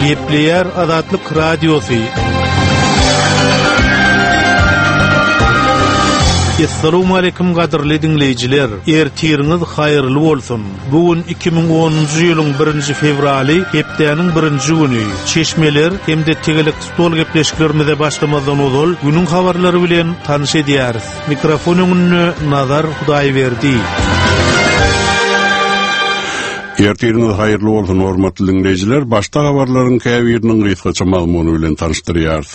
Gepleyer Azatlyk Radiosu. Assalamu alaykum gaderli dinleyijiler. Ertiriniz hayırlı bolsun. Bugün 2010-njy ýylyň 1-nji fevraly, hepdeniň 1-nji güni. Çeşmeler hemde tegelik stol gepleşiklerimize başlamazdan ozal günüň habarlary bilen tanyş edýäris. Mikrofonyny Nazar Hudaýberdi. Ertiriniz hayırlı bolsun hormatly dinleyijiler. Başta habarlaryň käbiriniň gysgaça maglumaty bilen tanışdyrýarys.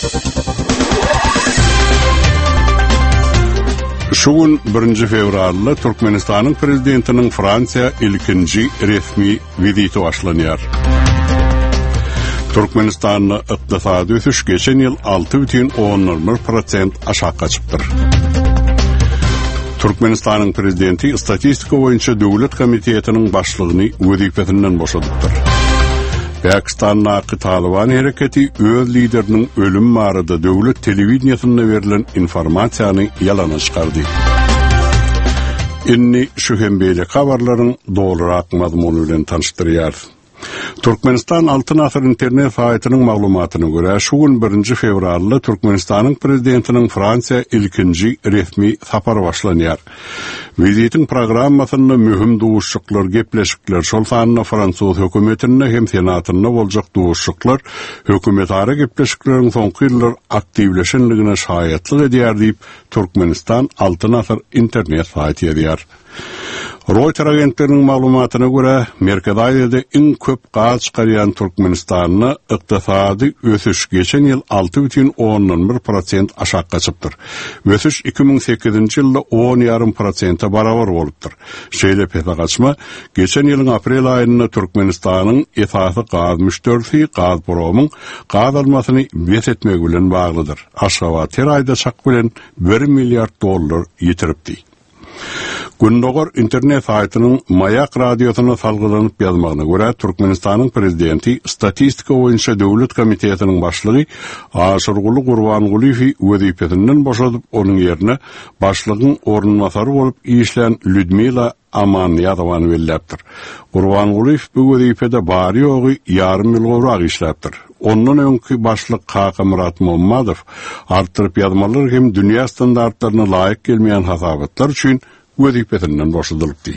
Şu gün 1 fevralda Türkmenistanyň prezidentiniň Fransiýa ilkinji resmi viziti başlanýar. Türkmenistanyň ykdysady ösüş geçen ýyl 6,1% aşağı gaçypdyr. Türkmenistanyň prezidenti statistika boýunça döwlet komitetiniň başlygyny wezipesinden boşadypdyr. Pakistanyň Taliban hereketi öz lideriniň ölüm barada döwlet telewizionyna berilen informasiýany ýalana çykardy. Inni şu hembeýle habarlaryň dogrurak mazmuny bilen tanışdyrýar. Türkmenistan Altyn Asr internet saýtynyň maglumatyna görä, şu gün 1 fevralda Türkmenistanyň prezidentiniň Fransiýa ilkinji resmi sapary başlanýar. Vizitiň programmasyny mühim duşuklar, gepleşikler, şol sanyna Fransuz hökümetine hem senatyna boljak duşuklar, hökümetara gepleşikleriň soňky ýyllar aktivleşenligine şahyatlyk edýär diýip Türkmenistan Altyn Asr internet saýty ýazýar. Reuters agentliginiň maglumatyna görä, Merkez Aýyada iň köp gaz çykarýan Türkmenistanyň ykdysady ösüş geçen ýyl 6,1% aşağı gaçypdyr. Ösüş 2008-nji ýylda 10,5% barabar bolupdyr. Şeýle pesagaçma geçen ýylyň aprel aýynda Türkmenistanyň esasy gaz müşterisi Gazpromyň gaz almasyny besetmek bilen baglydyr. Aşgabat her aýda çak bilen $1 milliard ýitiripdi. Gündogor internet saýtynyň Mayak radiosyna salgylanyp ýazmagyna görä, Türkmenistanyň prezidenti statistika boýunça döwlet komitetiniň başlygy Aşurguly Gurbanguliýew wezipesinden boşadyp, onuň ýerine başlygyň ornunmasary bolup işlen Lyudmila Amanyadowany belläpdir. Gurbanguliýew bu wezipede bary ýogy ýarym ýyl gowrak işläpdir. Ondan öňkü başlyk Kaka Murat Muhammadow artyryp ýazmalar hem dünýä standartlaryna laýyk gelmeýän hasabatlar üçin wezipesinden boşadylypdy.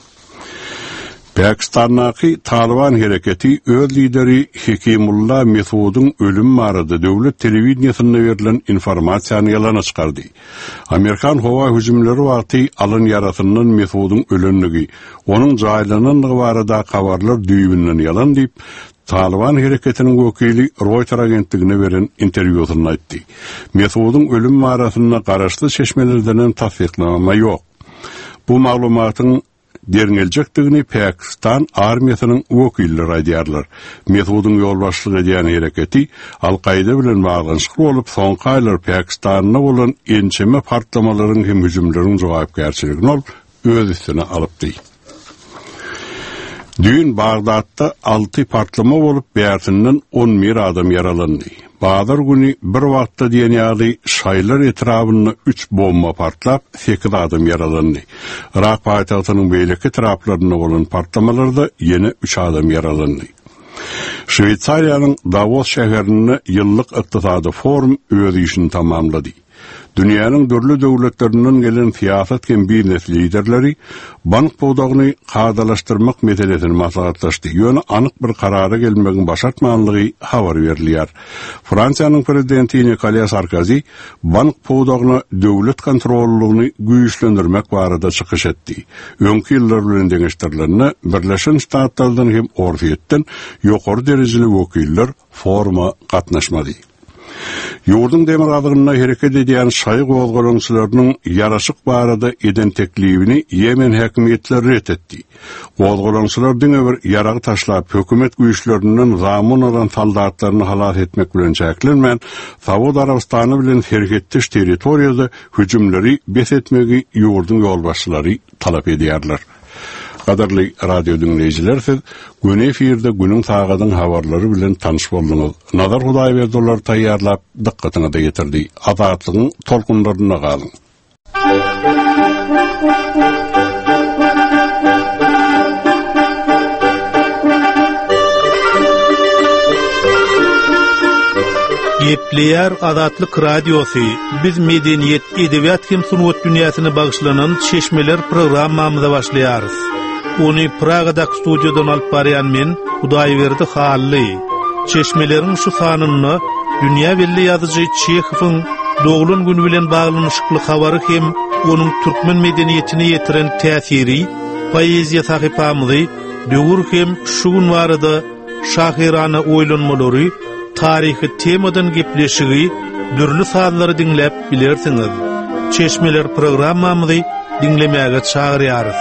Pakistanyň Taliban hereketi öz lideri Hekimullah Mesudyň ölüm barada döwlet telewizionyna berilen informasiýany ýalana çykardy. Amerikan howa hüjümleri wagty alyn yaratynyň Mesudyň ölenligi, onuň jaýlananlygy barada habarlar düýbünden ýalan diýip Taliban hereketiniň wekili Reuters agentligine beren interwýusynda aýtdy. Mesudyň ölüm barasyna garaşly çeşmelerden tasdiklama ýok. Bu maglumatyň deringeljekdigini Pakistan armiýasynyň wekilleri aýdýarlar. Mesudyň ýolbaşçylyk edýän hereketi Al-Qaida bilen baglanyşykly bolup, soňky aýlar Pakistanyň bolan ençeme partlamalaryň hem hüjümleriň jogapkärçiligini ol öz üstüne alypdy. Dün Bagdatda 6 partlama bolup, bäýärsinden 11 adam yaralandy. Bazar güni bir wagtda diýen ýaly şaýlar etrabyna 3 bomba partlap, 8 adam yaralandy. Irak paýtagtynyň beýleki etraplaryna bolan partlamalarda ýene 3 adam yaralandy. Şweýçariýanyň Davos şäherinde ýyllyk ykdysady forum öz işini tamamlady. Dünýäniň dörli döwletlerinden gelen siýasat hem biznes liderleri bank pawdagyny gadalaşdyrmak meselesini maslahatlaşdy. Ýöne anyk bir karara gelmegi başartmanlygy habar berilýär. Fransiýanyň prezidenti Nicolas Sarkozy bank pawdagyny döwlet kontrollugyny güýçlendirmek barada çykyş etdi. Öňki ýyllar bilen deňeşdirilenle Birleşen Ştatlardan hem Orfiýetden ýokary derejeli wekiller foruma gatnaşmady. Ýurdun demir adygyna hereket edýän şaý gozgolaňçylarynyň ýaraşyk barada eden teklibini Yemen häkimetleri ret etdi. Gozgolaňçylar diňe bir ýaragy taşlap hökümet güýçlerinden zamyn alan saldatlaryny halat etmek bilen çäklenmän Saud Arabistany bilen hereketdeş territoriýada hüjümleri besetmegi ýurdun ýolbaşçylary talap edýärler. Qadarly radio dinleyijiler, siz gün efirde günün sagadyň habarlary bilen tanyş bolduňyz. Nazar Hudaýberdiler taýýarlap dikkatyňa da getirdi. Azatlygyň tolkunlaryna galyň. Nükleer Azatlyk Radiosu biz medeniyet, edebiyat hem sunut dünýäsyne bagyşlanan Çeşmeler programmamyza başlaýarys. Onu Pragadak studiodan alyp barýan men Hudaýberdi Hally. Çeşmelerin şu sanyny dünýä belli ýazyjy Çehowyň doğulun günü bilen baglanyşykly habary hem onuň türkmen medeniýetine ýetiren täsiri, poeziýa sahypamyzy döwür hem şu gün barada şahirana oýlanmalary, tarihi temadan gepleşigi, dürli sazlary dinläp bilersiňiz. Çeşmeler programmamyzy dinlemäge çagyrýarys.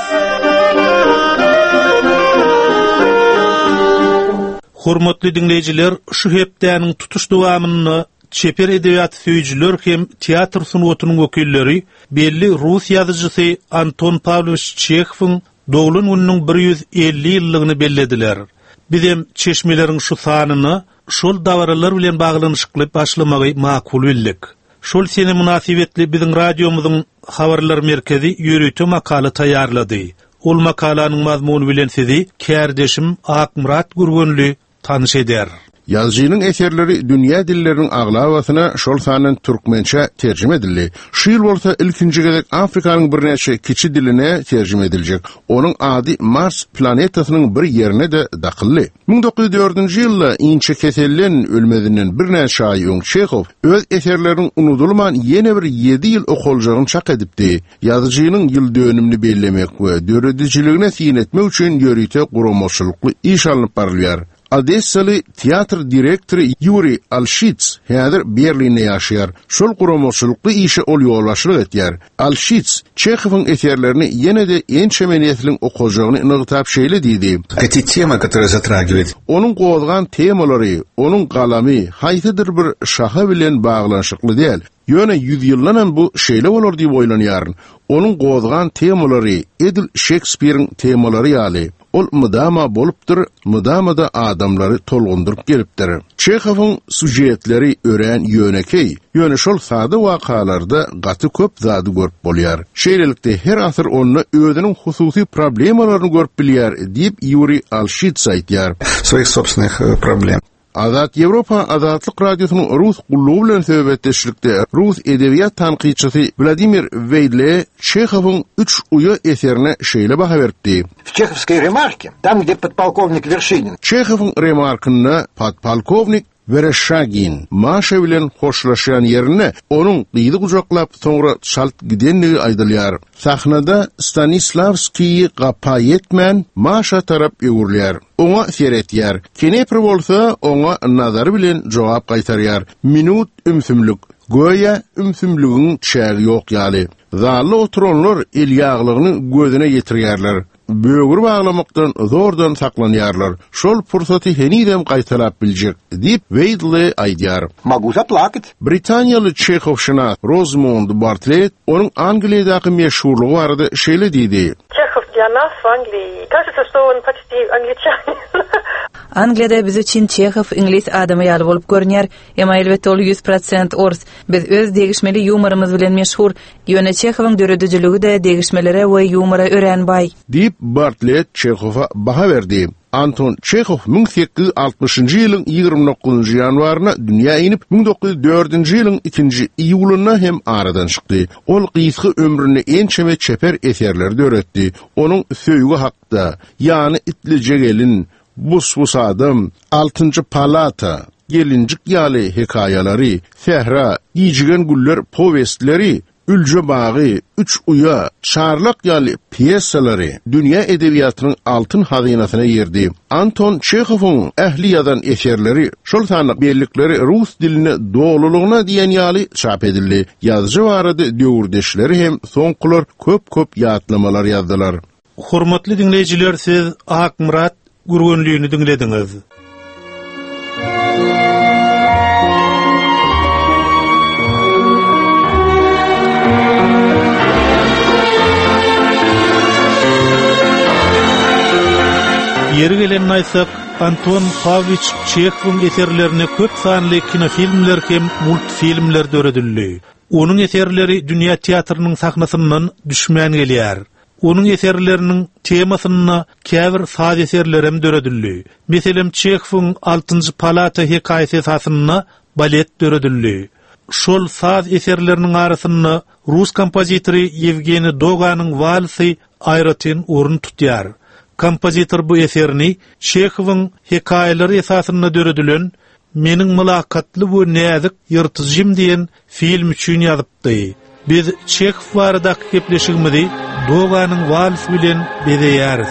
Hormatly dinleýijiler, şu hepdäniň tutuş dowamyny çeper edebiyat söýüjüler hem teatr sunuwatynyň wekilleri belli Rus ýazyjysy Anton Pavlovich Çehowyň doğulun gününiň 150 ýyllygyny bellediler. Bizem Çeşmeleriň şu sanyny şol dawralar bilen baglanyşykly başlamagy makul bildik. Şol sene münasibetli biziň radiomyzyň habarlar merkezi ýöreýte makala taýýarlady. Ol makalanyň mazmuny bilen sizi kärdeşim Akmurat Gurgunly tanış eder. Yazıcının eserleri dünya dillerinin aglawasyna şol sanyň türkmençe terjime edildi. Şu ýyl bolsa ilkinji gezek Afrikanyň bir näçe kiçi diline terjime ediljek. Onuň ady Mars planetasynyň bir ýerine de dakylly. 1904-nji ýylda inçe kesellen ölmedinden bir näçe aý öň Çehow öz eserlerini unutulman ýene bir 7 ýyl okuljagyny çak edipdi. Yazıcının ýyl dönümini bellemek we dörediciligine syn etmek üçin ýöreýte guramaçylykly iş alınıp barylýar. Odessaly teatr direktori Yuri Alshits häzir Berlinde ýaşaýar. Şol guramaçylykly işe ol ýolbaşçylyk etýär. Alshits Çehowyň eserlerini ýene-de ençe nesliniň okujagyny yngytap şeýle diýdi. Эти темы, которые затрагивает. Onuň gozgan temalary, onuň galamy haýsydyr bir şaha bilen baglanyşykly däl. Ýöne 100 ýyllanan bu şeýle bolar diýip oýlanýar. Onuň gozgan temalary Edil Shakespeare'in temalary ýaly. Ol mudama bolupdyr, mudama da adamlary tolgundyryp gelipdir. Çehowyň sujetleri ören ýönekey, ýöne şol sady wakalarda gaty köp zady görüp bolýar. Şeýlelikde her asır onu özüniň hususy problemalaryny görüp bilýär diýip Yuri Alshits aýtýar. Своих собственных проблем. Azat Ýewropa Azatlyk Radiosynyň Rus gullugy bilen söhbetdeşlikde Rus edebiyat tanqidçisi Vladimir Veydle Çehowyň 3 uýa eserine şeýle baha berdi. В чеховской ремарке, там, где подполковник Вершинин. Çehowyň remarkyny podpolkovnik Vereshchagin Maşa bilen hoşlaşan yerine onuň gyýdy gujaklap soňra çalt gidenligi aýdylýar. Sahnada Stanislavskiy gapa yetmän Maşa tarap ýögürlýär. Oňa seretýär. Kenepir bolsa oňa nazar bilen jogap gaýtarýar. Minut ümsümlük. Goýa ümsümlügiň çägi ýok ýaly. Zally oturanlar el ýaglygyny gözüne ýetirýärler. Bögür baglamakdan zordan saklanýarlar. Şol fursaty henidem gaýtarap biljek diýip Weidle aýdýar. Могу заплакать. Britaniýaly Çehovşyna Rosamund Bartlett onuň Angliýadaky meşhurlugy barada şeýle diýdi. Чехов для нас в Англии. Кажется, что он почти англичанин. Angliyada biz üçün Çehov İngiliz adamı ýaly bolup görünýär, emma elbetde ol 100% ors. Biz öz degişmeli ýumorymyz bilen meşhur. Ýöne Çehowyň dörediciligi de degişmelere we ýumora örenbaý. Diýip Bartlett Çehowa baha berdi. Anton Çehov 1860-njy ýylyň 29-njy ýanwaryna dünýä inip 1904-njy ýylyň 2-nji iýulyna hem aradan çykdy. Ol gysgy ömrüni ençeme çeper eserler döretdi. Onuň söýgü hakda, ýani Itlice gelin, Bus adam, 6-njy palata, Gelincik ýaly hekaýalary, Sehra, Ýijigen güller powestleri, Ülje bagy, 3 uya, Çarlak ýaly pyesalary dünýä edebiýatynyň altyn hazynasyna ýerdi. Anton Çehowyň ähli ýazan eserleri şol sanyk bellikleri rus diline dolulygyna diýen ýaly çap edildi. Ýazgy barady döwürdeşleri hem soňkular köp ýatlamalar ýazdylar. Hormatly dinleyijiler, siz Akmurat Gurgunlyny dinlediňiz. Yeri gelen aýsak, Anton Pavlovich Çehowyň eserlerine köp sanly kinofilmler hem multfilmler döredildi. Onuň eserleri dünýä teatrynyň sahnasyndan düşmän gelýär. Onuň eserleriniň temasyna käbir saz eserler hem döredildi. Meselem Çehowyň 6-njy palata hekaýasy esasyna balet döredildi. Şol saz eserlerinin arasynda Rus kompozitori Yevgeniy Doganyň valsy aýratyn orun tutýar. Kompozitor bu eserini Çechowyň hekaýeleri esasynda döredilen Meniň mülakatly bu näzik ýyrtyjym diýen film üçin ýazypdy. Biz Çechow barada gepleşigimizi Doganyň walsy bilen bezeýäris.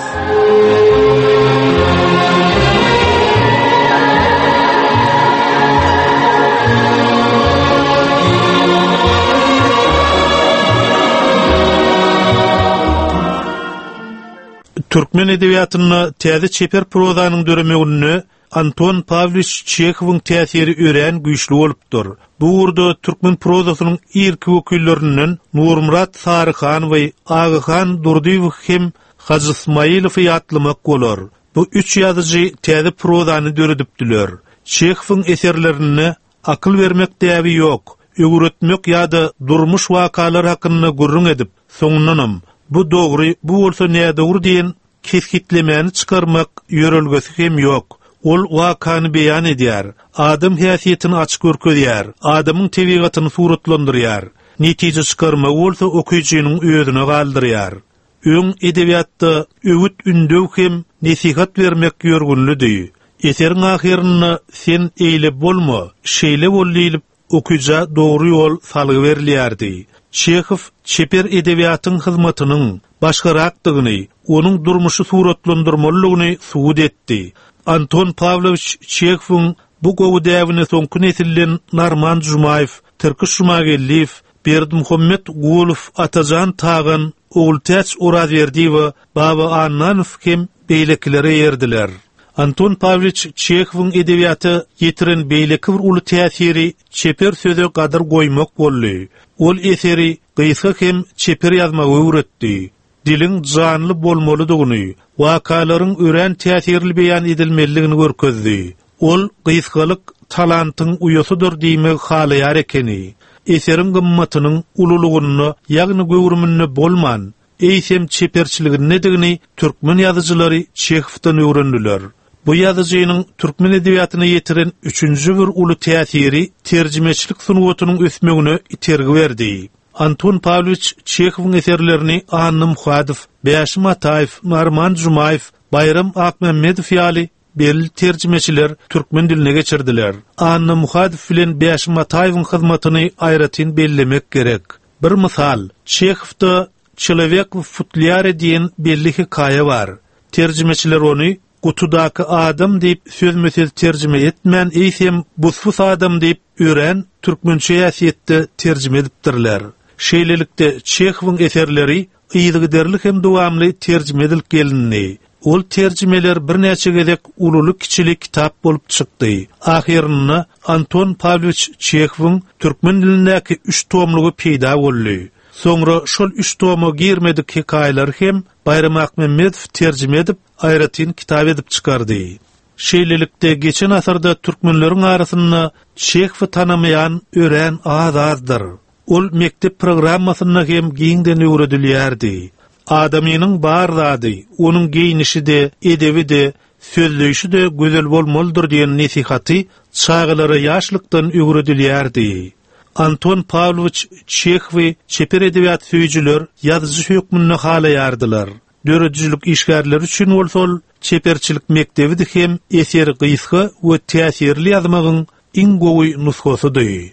Türkmen edebiýatyny täze çeper prozanyň döremegini Anton Pavlovich Çechowyň täsiri ören güýçli bolupdyr. Bu urda türkmen prozasynyň ilki wekillerinden Nurmurat Sarıxan we Agaxan Durdiýew hem Hacı Ismailow ýatlamak bolar. Bu üç ýazyjy täze prozany döredipdiler. Çechowyň eserlerini akıl vermek däbi ýok, öwretmek ýa-da durmuş wakalar hakynda gurrun edip, soňundanam bu dogry, bu bolsa näde dogry diýen kesgitlemeni çykarmak ýörelgesi hem ýok. Ol wakany beýan edýär, adam häsiýetini açyk görkezýär, adamyň tebigatyny suratlandyrýar. Netije çykarma bolsa okuyjynyň özüne galdyrýar. Öň edebiýatda öwüt ündew hem nesihat bermek ýörgünlüdi. Eseriň ahyrynda sen eýle bolma, şeýle bol diýilip okuyja dogry ýol salygy berilýärdi. Çechow çeper edebiýatyň hyzmatynyň başgarakdygyny, onuň durmuşy suratlandyrmalygyny suwut etdi. Anton Pavlovich Çechowyň bu gowy däwrine soňky nesilden Narman Jumaýew, Türkü Şumagelliýew, Berdimuhammed Gulow, Atajan Tagan, Ogultäç Oraziýerdiýew, Baba Annanow hem beýlekilere ýerdiler. Anton Pavlovich Çechowyň edebiýaty ýetiren beýleki bir uly täsiri çeper söze gadar goýmak boldy. Ol eseri gysga hem çeper ýazmagy öwretdi. Dilin canly bolmalydygyny, wakalaryň ören täsirli beýan edilmeligini görkezdi. Ol gysgalyk talantyň uýasydyr diýmek halaýar ekeni. Eseriň gymmatynyň ululugyny, ýagny göwrümini bolman, eýsem çeperçiligini nedigini türkmen ýazyjylary Çechowdan öwrendiler. Bu ýazyjynyň türkmen edebiýatyna ýetiren üçünji bir uly täsiri terjimeçilik sunuwatynyň ösmegine itergi berdi. Anton Pavlovich Çechowyň eserlerini Anna Muhadow, Bäşim Ataýew, Narman Jumaýew, Bayram Akmammedow ýaly belli terjimeçiler türkmen diline geçirdiler. Anna Muhadow bilen Bäşim Ataýewyň hyzmatyny aýratyn bellemek gerek. Bir misal, Çechowda Çelewek we Futlyary diýen belli hikaýe bar. Terjimeçiler ony Gutudaky adam diýip sözmesiz terjime etmän, eýsem busfus adam diýip ören türkmençe ýasyetde terjime edipdirler. Şeýlelikde Çechowyň eserleri ýygyderlik hem dowamly terjime edilip gelindi. Ol terjimeler bir näçe gezek ululuk kiçilik kitap bolup çykdy. Ahyrynda Anton Pavlovich Çechowyň türkmen dilindäki 3 tomlugy peýda boldy. Soňra şol 3 tomy girmedik hikaýeler hem Bayram Akmammedow terjime edip aýratyn kitap edip çykardy. Şeýlelikde geçen asyrda türkmenleriň arasynda Çechowy tanamayan ören azazdyr. Ol mektep programmasyna hem giňden öwredilýärdi. Adamynyň bar zady, onuň giýinişi de, edebi de, sözleýişi de gözel bolmalydyr diýen nesihaty çağlara ýaşlykdan öwredilýärdi. Anton Pavlovich Çechowy çeper edebiýat söýüjüler ýazyjy hökmüne halaýardylar. Döredjilik işgärleri üçin bolsa çeperçilik mektebi de hem eser gysga we täsirli ýazmagyň iň gowy nusxasydy.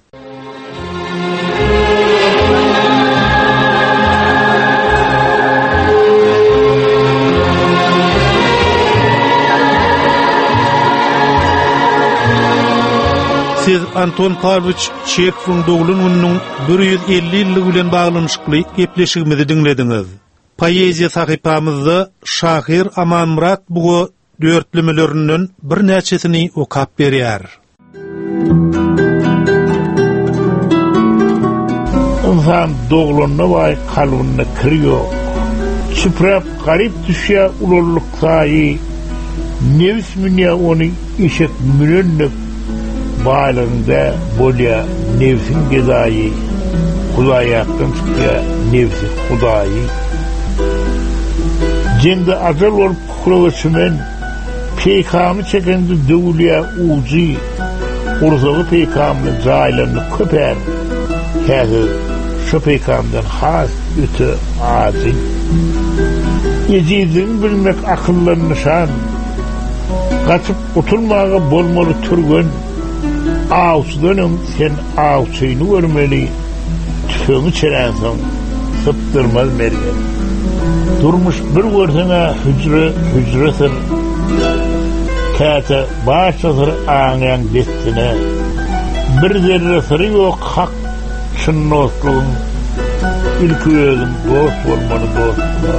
Siz Anton Pavlovich Çechowyň dogulunyň 150 ýyllygy bilen baglanyşykly gepleşigimizi dinlediňiz. Poeziýa sahypamyzda şahyr Amanmurat bu dörtlemelerinden bir näçesini okap berýär. İnsan dogulunyna we kalbyna kirýär. Çıprap garip düşýär ululuk saýy. Nefs münýä ony işek münenlik bağlarında bolya nefsin gezayı, Hudaýatdan çıkýar nefsi Hudaýy. Jende azal olup kuruluşumen peykamy çekende döwlýä uji, Urzağı peygamını caylarını köper. Häzir şu peygamdan has öte aziz. Yezidin bilmek akıllarını nişan. Kaçıp oturmağa bolmalı türgün. Ağuslanım sen ağusayını görmeli. Tüfeğini çerensen sıptırmaz mergen. Durmuş bir görsene hücresir. Kâte başlasır ağayan destine. Bir zerresiri yok hak çın dostluğun. İlki özüm dost olmalı dostluğa.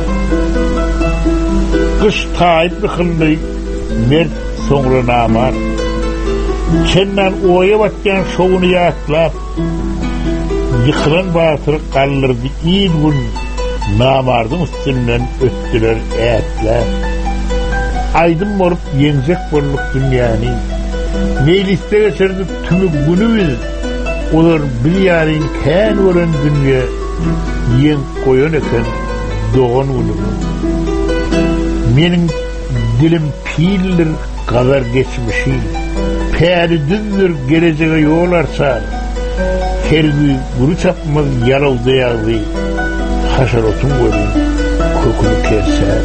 Kış taib bıkıldı mert sonra namar. Çennan oya batken şovunu yaklap. Yıkılan batırı kallırdı iyi gün. Namardın üstünden öttüler eğetler. Aydın morup yenzek bolluk dünyanı. Mecliste geçerdi tümü günümüz. Olur bir yarın kən olan dünya yen koyan eken doğan günümüz. Menin dilim pildir kadar geçmişi. Pəri düzdür geleceğe yol arsar. Kergü guru çapmaz yalavda yağdı. Haşarotun görün kökünü kerser.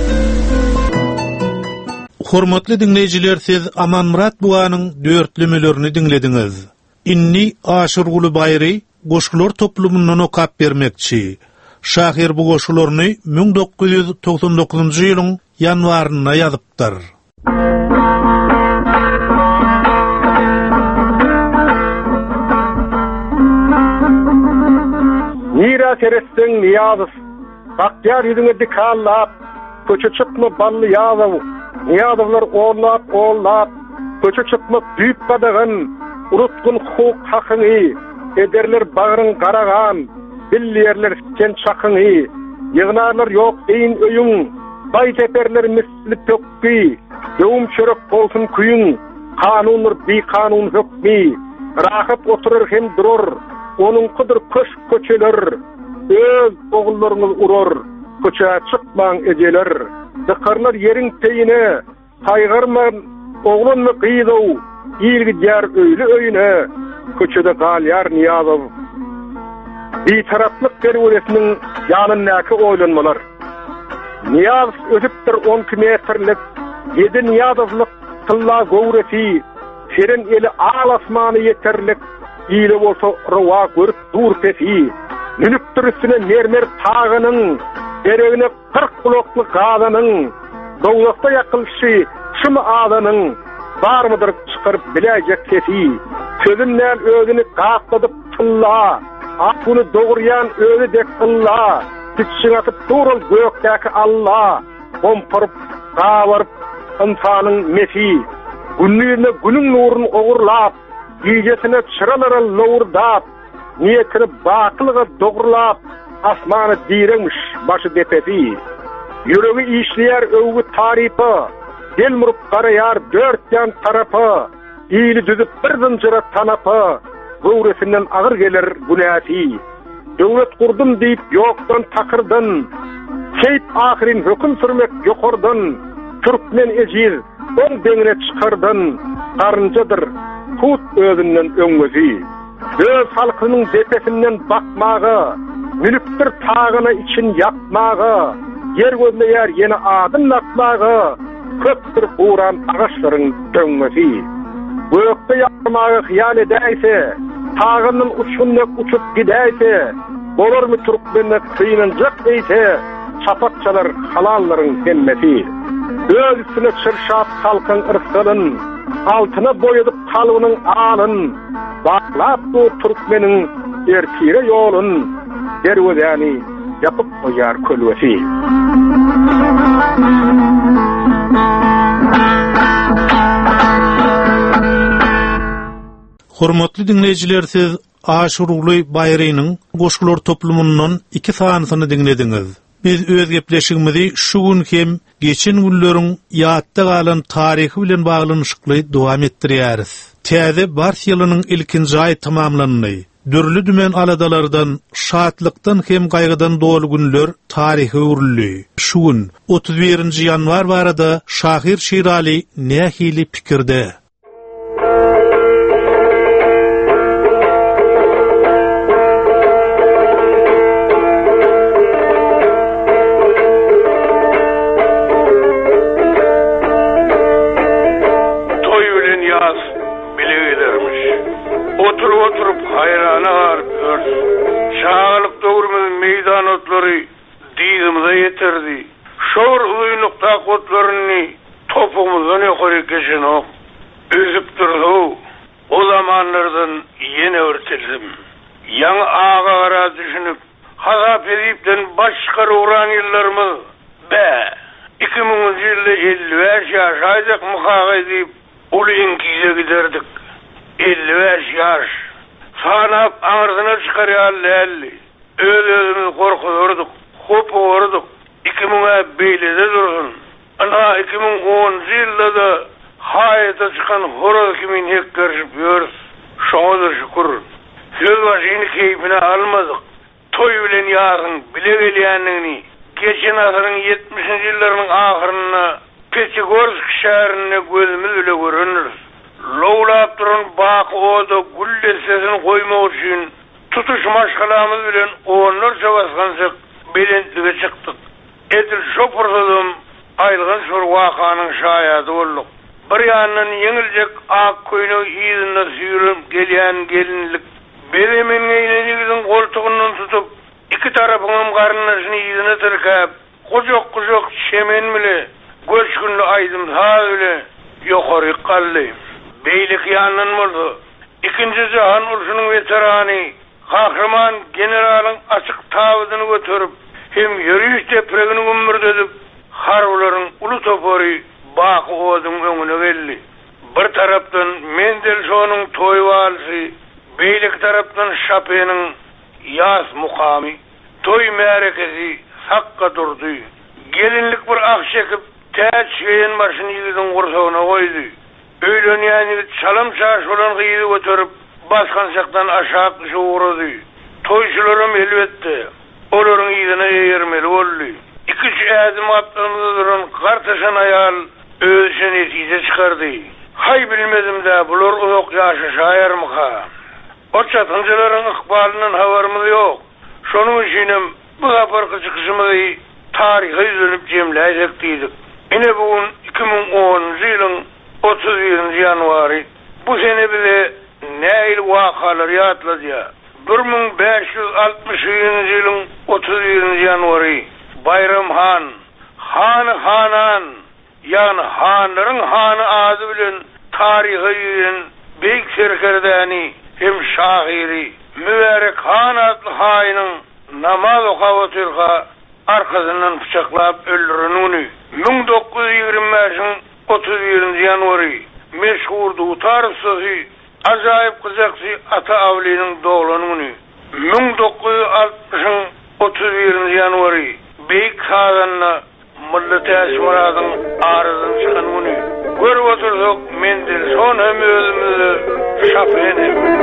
Hormatly dinleyijiler, siz Aman Murat buğanın dörtlümelerini dinlediniz. İnni Aşırgulu Bayri goşgular toplumundan okap bermekçi. Şahir bu goşgularını 1999 ýylyň ýanwaryna ýazypdyr. Nira teresten niyazız, Baktiyar yüzüne dikallap, köçü çıkma ballı yazav, niyazavlar oğlap, köçü çıkma büyük badağın, urutkun huk hakkını, ederler bağırın karagan, billiyerler sen çakını, yığınarlar yok deyin öyün, bay teperler misli tökkü, yoğum çörek bolsun kuyun, kanunur bir kanun hükmü, rahat oturur hem durur, onun kudur köş köçeler, öz oğullarınız urur, köçe çıkman eceler, dıkarlar yerin teyine, kaygırman oğlun mu kıyıdav, ilgi yer öylü öyüne, köçede galyar niyazav. Bir taraflık dervulesinin yanındaki oylanmalar. Niyaz ödüptir 12 metrlik, 7 niyazavlık tılla govresi, serin eli ağal asmanı yeterlik, iyili olsa rıva görüp dur pefi, nülüktür üstüne mermer tağının, deregine 40 bloklu gazanın, doğulakta yakılşı şımı ağdanın, var mıdır çıkarıp bilecek kefi, sözünler özünü kakladıp tılla, akını doğrayan özü dek ılla, tütsün atıp durul gökteki Allah, bomparıp, kavarıp, insanın mefi, günlüğüne günün nurunu oğurlap, giycesine çıralara loğurdap, niyetini bakılığa doğrulap, asmanı diremiş başı depeti. Yüreği işleyer övgü tarifi, del murup karayar dört yan tarafı, iyili düzüp bir zincire tanapı, gıvresinden ağır gelir günahı. Devlet kurdum deyip yoktan takırdın, seyip ahirin hüküm sürmek yokordun, Türkmen ecir, on dengine çıkardın, karıncadır, tut özünden öngözü. Öz halkının depesinden bakmağı, mülüktür tağına için yapmağı, yer gözleyer yeni adın atmağı, köptür uğran ağaçların dönmesi. Gökte yapmağı hıyal edeyse, tağının uçunluk uçup gideyse, olur mu Türkmen'e kıyınacak deyse, çapatçalar halalların hemmeti. Öz üstüne çırşap halkın ırkının, altına boyadıp kalbinin ağının, baklap dur Türkmenin ertire yolun, dervizani yapıp koyar kölvesi. Hormatly dinleyijiler, siz Aşurgulu Bayrynyň goşgular toplumundan 2 sanysyny dinlediňiz. Biz öz gepleşigimizi şu gün hem geçen günleriň ýatda galan taryhy bilen baglanyşykly dowam etdirýäris. Täze bars ýylynyň ilkinji aý tamamlandy. Dürli dümen aladalardan, şatlykdan hem gaýgydan dolu günler taryhy urildi. Şu gün 31-nji ýanwar barada Şahir Şirali nähili pikirde? ettirdi. Şor uynukta kotlarını topumuzdan yukarı geçen o. Üzüp durdu. O zamanlardan yeni örtildim. Yan ağara düşünüp hazap edipten başkar uğran yıllarımız be 2000 yılda 55 yaş aydık muhakkak edip ulu inkize giderdik. 55 yaş sanap ağırdına çıkarıyalli 50 özümüz korkudurduk kopudurduk 2000'e beylede dursun ana 2010 yılda da hayata çıkan horoz kimin hek karışıp yiyoruz şoğudur şükür söz başını keyfine almadık toy bilen yarın bile geliyenliğini geçen asırın 70. yıllarının ahırına Peçigorsk şehrine gözümüz bile görünür. Lowlap duran bakı oda gül sesini koymak için tutuş maşkalamız bilen onlarca baskansak belentlige çıktık. Edil şu fırsadım aylığın sur vakanın şayadı olduk. Bir yandan yenilecek ak koyunu iyidinde suyurup gelen gelinlik bedemin eğlenigizin koltuğundan tutup iki tarafının karnınasını iyidine tırkayıp kucak şemen bile göç günlü aydım sağ bile yukarı kaldı. Beylik yandan oldu. İkinci Cihan Ursu'nun veterani kahraman generalın açık tavudunu götürüp hem yürüyüş depreğini gümbürt edip harvların ulu topori bakı oğudun önüne geldi. Bir taraftan Mendelssohn'un toy valsi, beylik taraftan Chopin'in yaz mukami, toy merekesi sakka durdu. Gelinlik bir ak çekip tәç şeyin başını yigidin kursağına koydu. Öyle yani çalım çarş olan giyidi götürüp baskançaktan aşağı dışı uğradı. Toyçularım elbette onların yigidine eğirmeli oldu. İki adım attığımda duran kartaşan ayal ölçen netice çıkardı. Hay bilmedim de bulur uzak yaşı şayar mı ha? O çatıncıların ıkbalının havarımız yok. Şunun içinim bu zaparkı çıkışımızı tarihe dönüp cemleyecektiydik. Yine bugün 2010 yılın 31 Yanvarı bu sene bile neil vakalar yatladı ya. 1560 yılın 31 Yanvarı Bayram Han, Hanan yani Hanların Hanı adı bilen tarihi yürüyen Beyk Serkerdani hem şahiri Mübarek Han adlı hainin namaz okavatırka arkasından bıçaklap öldürününü 1925'in 31 Yanvarı meşhur Dutar Sözü acayip kızaksı Ata Avli'nin doğulanını 1960'in 31 Yanvarı Beyk Hazan'la Millet-i Esmarad'ın ağrıdan çıkanını görüp oturduk Mendelssohn hem özümüzü Chopin hem.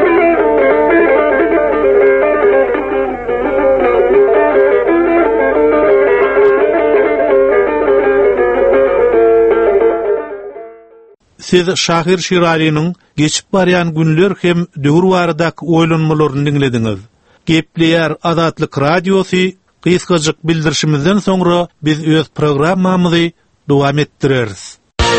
Siz Şahir Şirali'nin geçip baryan günler hem döwür bardak oýlanmalaryny dinlediňiz. Gepleýär Azatlyk radiosu kysgaçyk bildirişimizden soňra biz öz programmamyzy dowam etdireriz.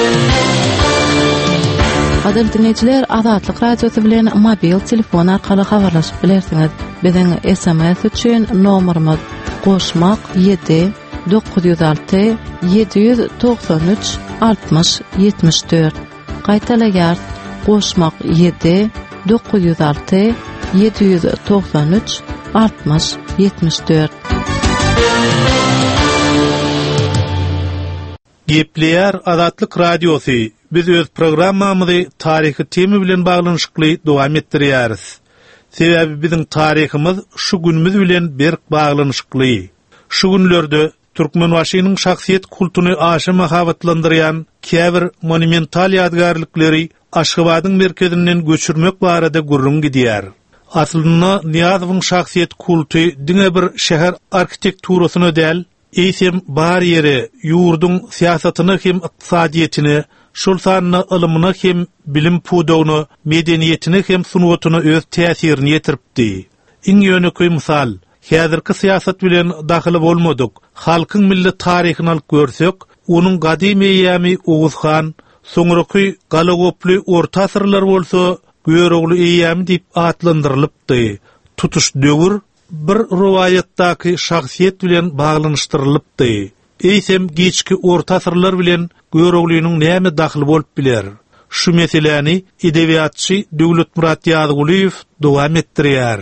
Adil dinleyijiler, Azatlyk radiosu bilen mobil telefon arkaly habarlaşyp bilersiňiz. Biziň SMS üçin nomerimiz *7 906 793 60 74. Gaýtalaýar *7 906 793 60 74. Gepleýär Azatlyk radiosu biz öz programmamyzy taryhy tema bilen baglanyşykly dowam etdirýäris. Sebebi biziň taryhymyz şu günümüz bilen berk baglanyşykly. Şu günlerde Türkmenwaşynyň şahsiýet kultuny aşy mahabatlandyrýan käbir monumental ýadgarlykları Aşgabatyň merkezinden göçürmek barada gurrun gidýär. Aslynda Niýazowyň şahsiýet kulty diňe bir şäher arkitekturasyna däl, eýsem bar ýere ýurduň siýasatyny hem ykdysadyetini, şol sanyna ilmini hem bilim pudowyny, medeniýetini hem sunuwatyny öz täsirini ýetiripdi. Iň ýöneköy mysal, häzirki siýasat bilen dahyly bolmadyk. Halkyň millet taryhyny alyp görsek, onuň gadymy ýamy Uguzhan, soňraky galagoply orta asyrlar bolsa, Görogly eýäm diýip atlandyrylypdy. Tutuş döwür bir rivayetdaki şahsiyet bilen bağlanıştırılıpdy. Eýsem geçki orta asyrlar bilen göreglüğüniň näme dahly bolup biler? Şu meseleni edebiýatçy Döwletmurat Ýazguliýew dowam etdirýär.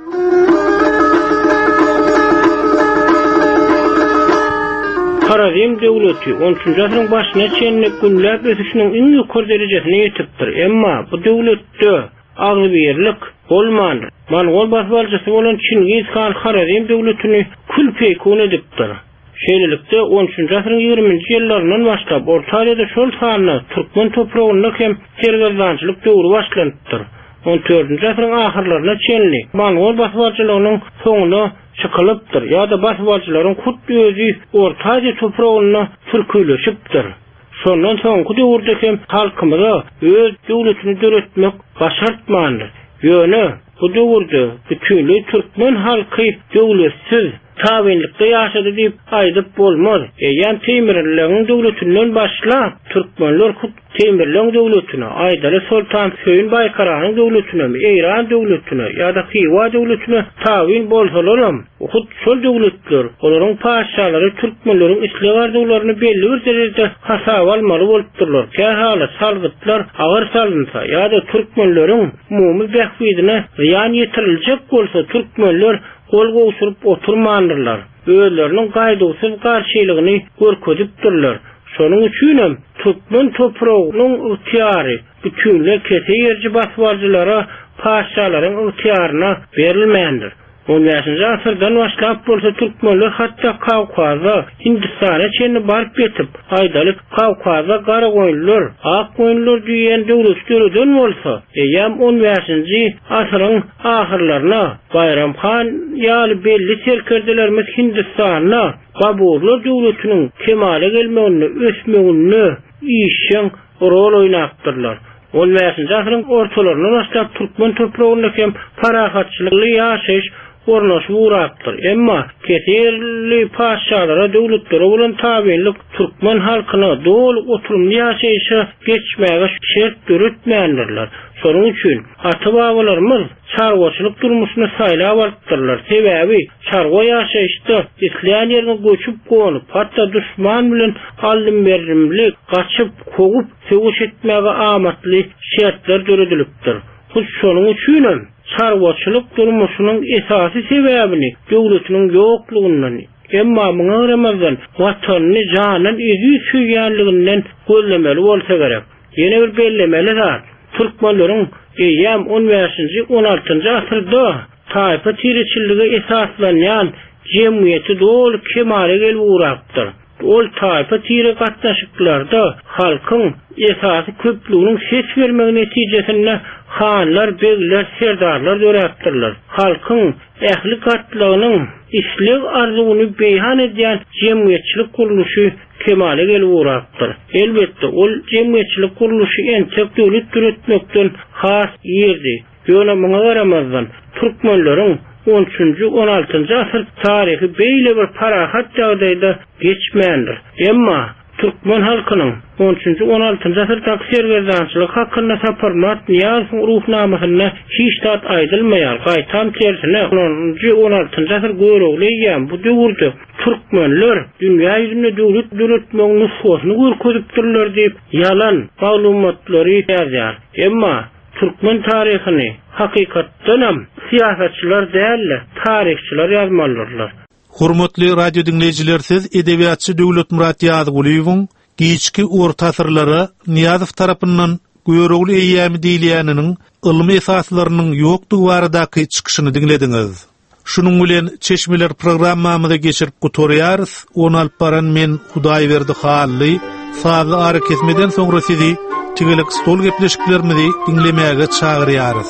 Karazem döwleti 13-nji asyryň başyna çenlik günläp ösüşiniň iň ýokary derejesine ýetipdir. Emma bu döwletde agzybirlik bolmandyr. Mongol basbalçysy bolan Çingiz Han Karazem döwletini külpekun edipdir. Şeýlelikde 13-nji asyryň 20-nji ýyllarynyň başlap Orta Aziýada şol sanyny türkmen topragynda hem sergazançylyk döwri başlandyr. 14-nji asyryň ahyrlaryna çenli Mongol basbalçylygynyň soňuna çykylypdyr. Ýa-da basbalçylaryň huddy özi Orta Aziýa topragyna türküleşipdir. Şondan soňky döwürde hem halkymyza öz döwletini döretmek başartmandyr. Ýöne bu döwürde bütünli türkmen halky döwletsiz tabiinlikde ýaşady diýip aýdyp bolmaz. Eýen Temirliň döwletinden başlap türkmenler Temirliň döwletine, Aýdaly Sultan Söýün Baýkaranyň döwletine, Eýran döwletine ýa-da Xiwa döwletine tabiin bolsalar, hut şol döwletler olaryň paşalary türkmenleriň isleg arzularyny belli bir derejede hasap almaly bolupdyrlar. Kähala salgytlar agyr salynsa ýa-da türkmenleriň umumy bähwidine ziýan ýetiriljek bolsa türkmenler golga usurup oturmandyrlar. Özleriniň gaýdysyz garşylygyny görkezipdirler. Şonuň üçin hem türkmen topragynyň ýytyary bütünle kete ýerji basbarjylara, paşalaryň ýytyarına berilmeýändir. 15-nji asyrdan başlap bolsa türkmenler hatda Kawkaza, Hindistana çenli barıp ýetip, Aýdaly Kawkaza gara goýunlar, ak goýunlar diýen döwletlerden bolsa, eýem 15-nji asyryň ahyrlaryna Bayramhan ýaly belli serkerdelerimiz Hindistana Baburlar döwletiniň kemale gelmegini, ösmegini işin rol oýnapdyrlar. 15-nji asyryň ortalaryna başlap türkmen topragynda hem parahatçylykly ýaşaýyş ornaşyp urapdyr. Emma keterli paşalara, döwletlere bolan tabiinlik türkmen halkyna dol oturumly ýaşaýyşa geçmäge şert döretmeýändirler. Şonuň üçin ata-babalarymyz çarwaçylyk durmuşyny saýlap alypdyrlar. Sebäbi çarwa ýaşaýyşda isleýän ýerine göçüp gonyp, hatda düşman bilen aldym berimlik gaçyp kogup söwüş etmäge amatly şertler döredilipdir. Şonuň üçin çarwaçylyk durmuşynyň esasy sebäbini döwletiniň ýoklugyndan, emma muňa Ramazan watanyny janyň ezi süýýänliginden gözlemeli bolsa gerek. Ýene bir bellemeli zat. Türkmenleriň eýem 15-nji 16-njy asyrda taýpa tirçiligi esaslanýan jemgyýeti dol kemale gelip urapdyr. Ol taýpa tiri gatnaşyklarda halkyň esasy köplüğiniň ses bermegi netijesinde hanlar, begler, serdarlar döräpdirler. Halkyň ähli gatlygynyň isleg arzuwyny beýan edýän jemgyýetçilik guruluşy kemale gelip urapdyr. Elbetde ol jemgyýetçilik guruluşy entek döwlet düretmekden has ýerdi. Ýöne muňa garamazdan türkmenleriň 13-nji 16-njy asyr taryhy beýle bir parahat ýagdaýda geçmeýändir. Emma türkmen halkynyň 13-nji 16-njy asyrdaky sergazançylyk hakynda saparmat ýazyň ruhnamasyna hiç tat aýdylmaýar. Gaýtam tersine 10-nji 16-njy asyr göregleýän bu döwürde türkmenler dünýä ýüzünde döwlet düretmegiň nusgasyny görkezipdirler diýip ýalan maglumatlary ýazýar. Emma türkmen taryhyny hakykatdan hem siýasatçylar däl, taryhçylar ýazmalylar. Hormatly radio dinleyijiler, siz edebiýatçy Döwletmurat Ýazguliýewiň geçki orta asyrlara Niýazow tarapyndan göregli eýämi diýilýäniniň ilmi esaslarynyň ýokdugy baradaky çykyşyny dinlediňiz. Şunuň bilen Çeşmeler programmamyza geçirip gutorýarys. Onu alyp baran men Hudaýberdi Hally. Sazly ara kesmeden soňra sizi tigelik stol gepleşiklerimizi dinlemäge çagyrýarys.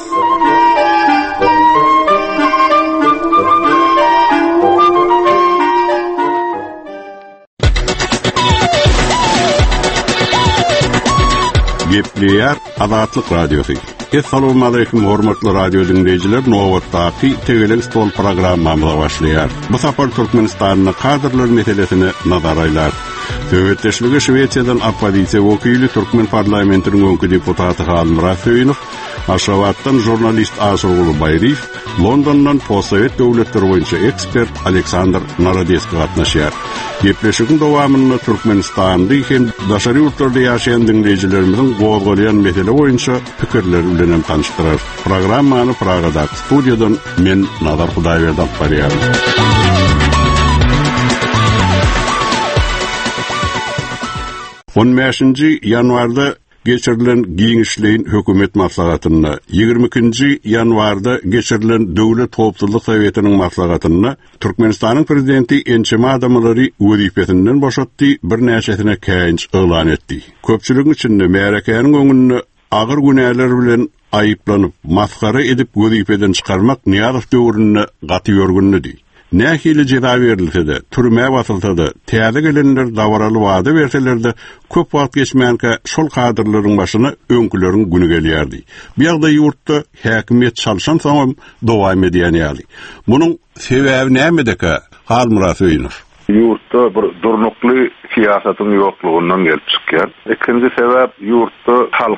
Gepleýär Azatlyk radiosu. Assalamu alaykum hormatly radio dinleyijiler. Nowatdaky tegelik stol programmamyza başlaýar. Bu sapar Türkmenistanyň kadrlar meselesini nazara aýlar. Söwetleşmegi Şweýçýadan opposisiýa wekili Türkmen parlamentiniň öňkü deputaty Halmura Söýünow Aşgabatdan jurnalist Asırgul Bayrief, Londondan Postsovet döwletleri boýunça ekspert Aleksandr Narodeski gatnaşýar. Gepleşigiň dowamyny Türkmenistandy hem daşary ýurtlarda ýaşaýan dinleýijilerimiziň gowgalayan mesele boýunça pikirleri bilen tanıştyrar. Programmany Pragada studiýadan men Nazar Hudaýberdi barýar. 15-nji ýanwarda geçirilen giňişleýin hökümet maslahatyna, 22-nji ýanwarda geçirilen Döwlet Howpsuzlyk Sowetiniň maslahatyna Türkmenistanyň prezidenti Ençeme adamlary wezipetinden boşatdy, bir näçesine käýinç elan etdi. Köpçüligiň içinde märekäniň öňünde agyr günäler bilen aýyplanyp, maskara edip wezipeden çykarmak Niýazow döwrüne gaty ýörgünlidi. Nähili jeda berilse-de, türme basylsa-da, täze gelenler dawaraly wada berseler-de, köp wagt geçmänkä şol kadrlaryň başyna öňküleriň güni gelýärdi. Bu ýagda ýurtda häkimet çalşan soňam dowam edýänýärdi. Munyň sebäbi nämedeka? Halmurat öýünür. Yurtda bir durnukly siýasatyň ýoklugundan gelip çykýar. Ikinji sebäp yurtda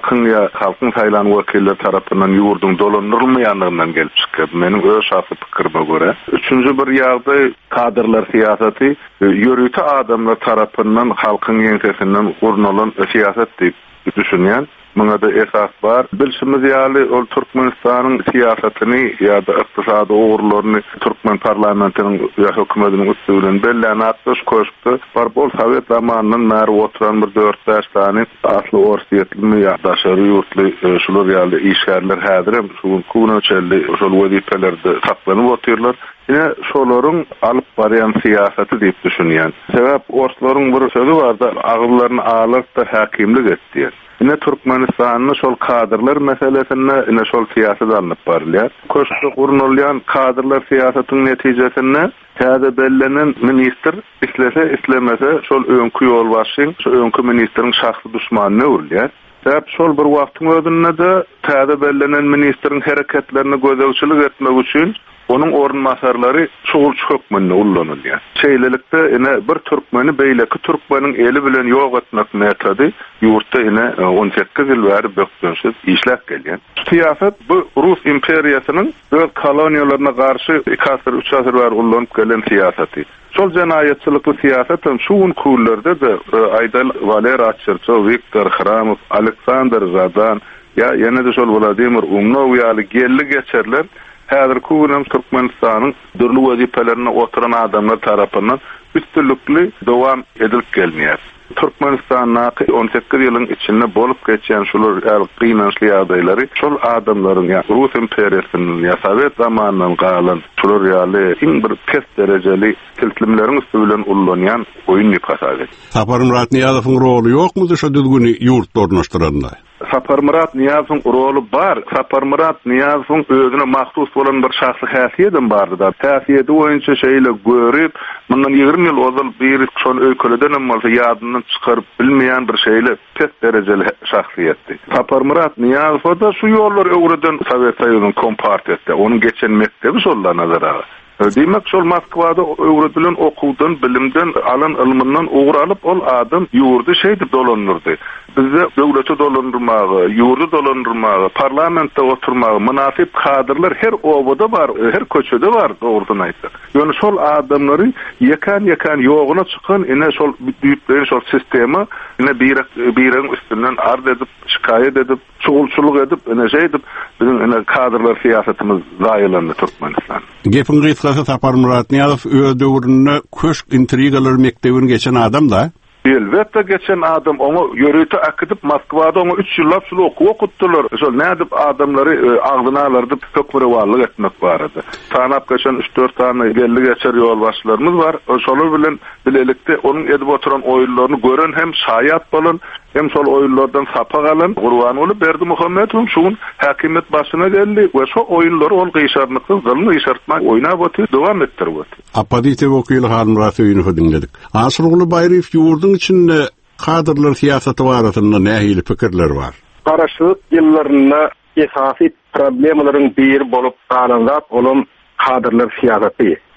halkyň saýlan wekilleri tarapyndan ýurdun dolandyrylmaýanlygyňdan gelip çykýar. Meniň öz şahsy pikirime görä. Üçüncü bir ýagdaý kadrlar siýasaty ýörüti adamlar tarapyndan halkyň ýeňsesinden gurnulan siýasat diýip düşünýän. Muňa da esas bar. Bilşimiz ýaly ol Türkmenistanyň siýasatyny ýa-da ykdysady ogurlaryny Türkmen parlamentiniň ýa hökümetiniň üstünden bellen atdyş köşkde bar bol Sowet zamanynyň näre oturan bir 4-5 tane asly orsiýetli ýa daşary ýurtly şular ýaly işgärler häzirem şu kunçelli şol wezipelerde saklanyp oturýarlar. Yine şolaryň alyp barýan siýasaty diýip düşünýän. Sebäp orslaryň bir sözi bar da agyllaryny alyp da häkimlik etdi. Yine Türkmenistanyň şol kadrlar meselesinde yine şol siýasat alınıp barylýar. Köşkde gurulýan kadrlar siýasatynyň netijesinde täze bellenen minister islemese şol öňkü ýolbaşyň, şol öňkü ministeriň şahsy düşmanyna urulýar. Sebäp şol bir wagtyň özünde de täze bellenen ministeriň hereketlerini gözegçilik etmek üçin onun orunmasarlary şoğulçy hökmünde ullanylýar. Şeýlelikde ine bir türkmeni beýleki türkmeniň eli bilen ýok etmek metody ýurtda ine 18 ýyl bäri bökdönsiz işläp gelýän. Siýasat bu Rus imperiýasynyň öz koloniýalaryna garşy 2-3 asr bäri ullanyp gelen siýasaty. Şol jenaýetçilikli siýasatyň şu kunlarda da Aydal Valeraçerço, Viktor Khramow, Aleksandr Zadan ýa ýene de şol Vladimir Umnov ýaly gelli geçerler häzir kunem Türkmenistanyň dürli wezipelerine oturan adamlar tarapyndan üstünlükli dowam edilip gelýär. Türkmenistanyň 18 ýylyň içinde bolup geçýän şular gynançly ýagdaýlary şol adamlaryň ýa Rus imperiýasynyň ýa Sowet zamanynyň galan şular ýaly bir pes derejeli siltimleriň üstünden ullanýan oýun ýykasagy. Saparmurat Niýazowyň roli ýokmudy şu düzgüni ýurtda ornaşdyranda? Saparmurat Niýazowyň roli bar. Saparmurat Niýazowyň özüne mahsus bolan bir şahsy häsiýetim bardy da. Häsiýeti boýunça şeýle görüp, mundan 20 ýyl ozal bir şol öýkeleden bolsa ýadyndan çykaryp bilmeýän bir şeýle pes derejeli şahsiýetdi. Saparmurat Niýazow da şu ýollar öwreden Sowet Soýuzynyň kompartiýasy, onuň geçen mektebi şollar nazara. Demek şol Moskwada öwredilen okuwdan, bilimden, alan ilminden ogur alyp ol adam ýurdy şeýdip dolanyrdy. Bizde döwleti dolandyrmagy, ýurdy dolandyrmagy, parlamentde oturmagy, münasip kadrlar her obada bar, her köçede bar, dogrudan aýtsak. Ýöne şol adamlary ýekan ýogyna çykan, ine şol düýpleri şol sistema ine bireň üstünden ard edip, şikayet edip, çogulçuluk edip, ine şeýdip, bizim ine kadrlar siýasatymyz zaýylandy Türkmenistan. Gepin gysgasy Saparmurat Niýazow öz döwründe köşk intrigalary mektebini geçen adam da elbette geçen adam onu ýörüti akıtıp Moskwada onu 3 ýyllap şol okutdylar. Şol nädip adamlary agdyna alardyp hökmürewallyk etmek barady. Tanap geçen 3-4 tane belli geçer ýolbaşlarymyz bar. Şolar bilen bilelikde onun edip oturan oýunlaryny gören hem şaýat bolan hem şol oýunlardan sapa galan Gurbanoğlu Berdi Muhammedow şuň häkimet başyna geldi we şo oýunlary ol gyşarnyky zalmy gyşartmak oýnap otyr, dowam etdirip otyr. Apodite wekili Halmurat öýüni dinledik. Asyrgul Bayrief ýurdun içinde kadrlar siýasaty barasynda nähili pikirler bar? Garaşlyk ýyllaryna esasy problemlaryň biri bolup galan zat olam kadrlar siýasaty.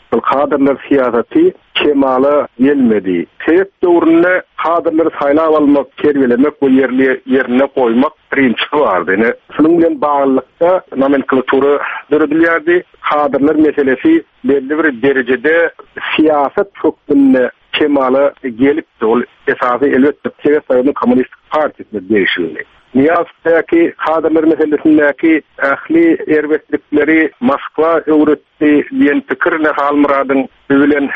kadrlar siyaseti kemalı gelmedi. Sebep doğruna kadrları saylap almak, terbilemek ve yerine koymak prinsipi vardı. Yani şunun bilen bağlılıkta nomenklatura döredilerdi. Kadrlar meselesi belli bir derecede siyaset çokluğuna kemalı gelip de ol esası elbette Çevre Komünist Partisi'ne değişildi. Niyaz'daki kadrlar meselesindeki ahli erbetlikleri Moskva öğretti diyen fikirle halmıradın bilen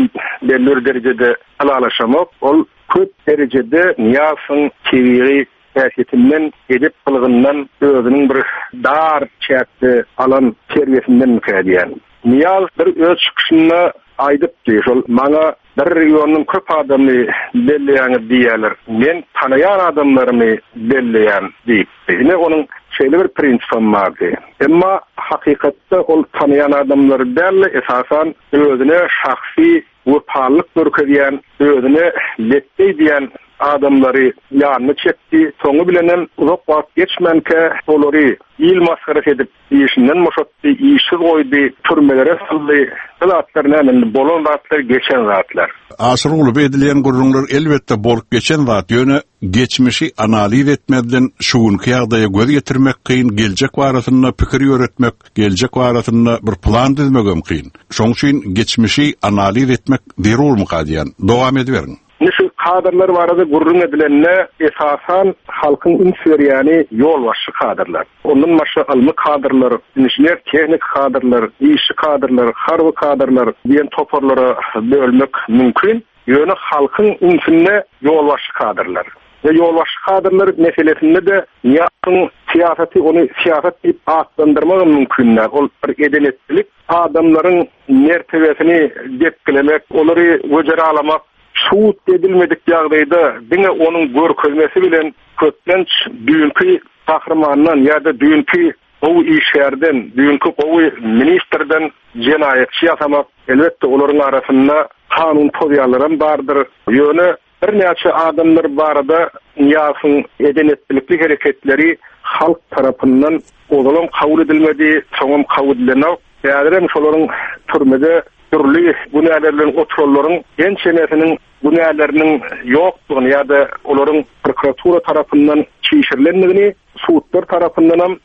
belli derecede alalaşamak. Ol köp derecede Niyaz'ın çeviri siyasetinden, edip kılığından özünün bir dar çekti alan serviyesinden mükadiyen. Niyaz bir öz çıkışına aydıp diyor. Bana bir regionun köp adamı belleyen diyeler. Men tanıyan adamlarımı belleyen deyip. Yine onun şeyli bir prinsipim vardı. Ama hakikatte ol tanıyan adamları derle esasen özüne şahsi vurparlık görkediyen, özüne lettey diyen adamları yanına çekti. Sonu bilenen uzak vakit geçmenke olori il maskaret edip işinden moşotti, işsiz koydu, türmelere saldı. Zatlarına hemen bolon zatlar geçen zatlar. Asır ulup edilen gurrunlar elbette bolup geçen zat yöne geçmişi analiz etmeden şugunki ýagdaýa göz getirmek kıyın, gelecek barasynda pikir öğretmek, gelecek barasynda bir plan dizmek kıyın. Şoň üçin geçmişi analiz etmek derul mukadiyan. Dowam ediverin. Şu kadrlar varada gurrun edilenine esasan halkın inferiyani yol başı kadrlar. Onun başı alımı kadrlar, injiner teknik kadrlar, işçi kadrlar, harbi kadrlar diyen toparlara bölmek mümkün. Yönü halkın infinine yol başı kadrlar. Ve yol başı kadrlar meselesinde de Niyaz'ın siyaseti onu siyaset deyip atlandırmak mümkünler. O edenetlilik adamların mertebesini depkilemek, onları göceralamak, suut edilmedik ýagdaýda diňe onuň görkezmesi bilen köplenç düýünki kahramandan ýa-da düýünki o işlerden, düýünki o ministerden jenaýetçi ýasamak elbette olaryň arasynda kanun pozýalarym bardyr. Ýöne bir näçe adamlar barada Niyaz'ın edenetlikli hareketleri halk tarapyndan oğlum kabul edilmedi, soňam kabul edilenek. Ýa-da şolaryň türmede türlü günahlarının oturulların gençlemesinin günahlarının yoktuğunu ya da onların prokuratura tarafından çiğişirlendiğini, suutlar tarafından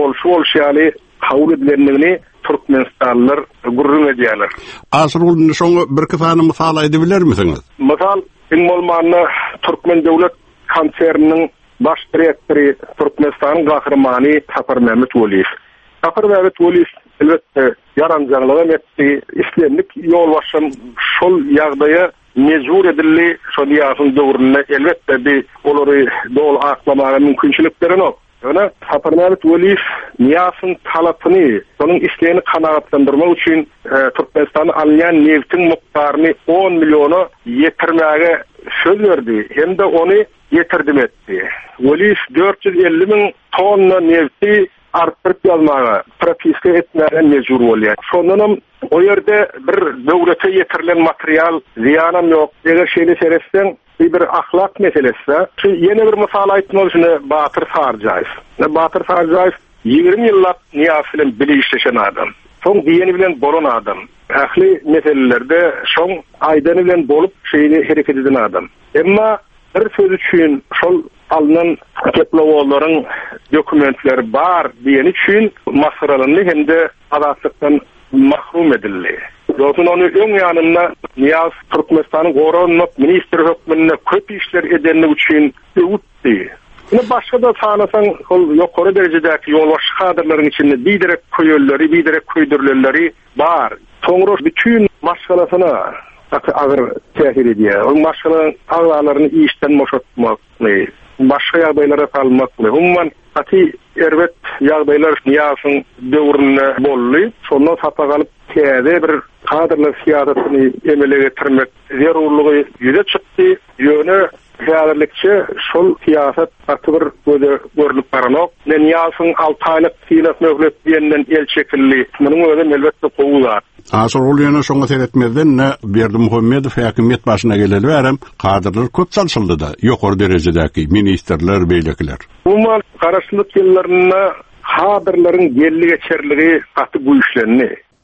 bolşu kabul edilendiğini Türkmenistanlılar gurrun ediyorlar. Asır olunca şonu bir kısanı misal edebilir misiniz? Misal, İngolmanlı Türkmen Devlet Kanserinin baş direktörü Türkmenistan'ın kahramanı Tapar Mehmet Veliyev. Tapar Mehmet Veliyev elbette yarancanlığın ettiği İslamlik yol başım şol ýagdaýa mecbur edildi. Şol ýagdaýyň döwründe elbette bir olary dol aklamaga mümkinçilikleri ok. Ýöne Tapar Mehmet Veliyev Niyaz'ın talapyny, onuň isleýini kanagatlandyrmak üçin Türkmenistanyň alýan neftiň mukdaryny 10 milyonu ýetirmäge söz berdi. Hem de onu yetirdim etdi. Veliyev 450.000 tonna nefti arttırıp yazmağa, propiske etmeye mecbur oluyor. Sonunum o yerde bir devlete yetirilen materyal ziyanım yok. Eğer şeyle seyresen bir ahlak meselesi. Şu yeni bir misal aytmak için Batır Sarcaev. Batır Sarcaev 20 yıllık Niyaz bilen bilişleşen adam. Son diyeni bilen bolon adam. Ahli meselelerde son aydanı bilen bolup şeyini hareket eden adam. Ama bir söz üçün şol alınan keplovoların dokumentleri bar diyen üçün masralanlı hem de azatlıktan mahrum edildi. Yoksa onu ön yanında Niyaz Türkmenistan'ın Goranlık Ministri hükmünde kötü işler edenlik üçün öğüttü. Yine başka da sağlasan yukarı derecedeki yolbaşı kadrların içinde biderek köylüleri, biderek köydürlüleri var. Sonra bütün maskalasına ağır tehir ediyor. O maskalanın ağlarını işten moşatmaklı. Başka ýagdaýlara salmakly. Umman ati erwet ýagdaýlar Niyaz'ın döwründe bolly. Şondan sapa galyp täze bir kadrlar siýasatyny emele getirmek zerurlugy ýüze çykdy. Ýöne häzirlikçe şol siýasat atyr görülüp baranok. Niyaz'ın 6 aýlyk siýasat möhlet diýenden el çekildi. Munyň özü elbetde gowular. Asır oluyana şoňa seyretmezden ne Berdi Muhammedow häkimet başyna geleli berem kadrlar köp çalşyldy da ýokary derejedäki ministerler, beýlekler. Umman garaşlyk ýyllaryna kadrlaryň gelli geçerligi aty güýçlendi.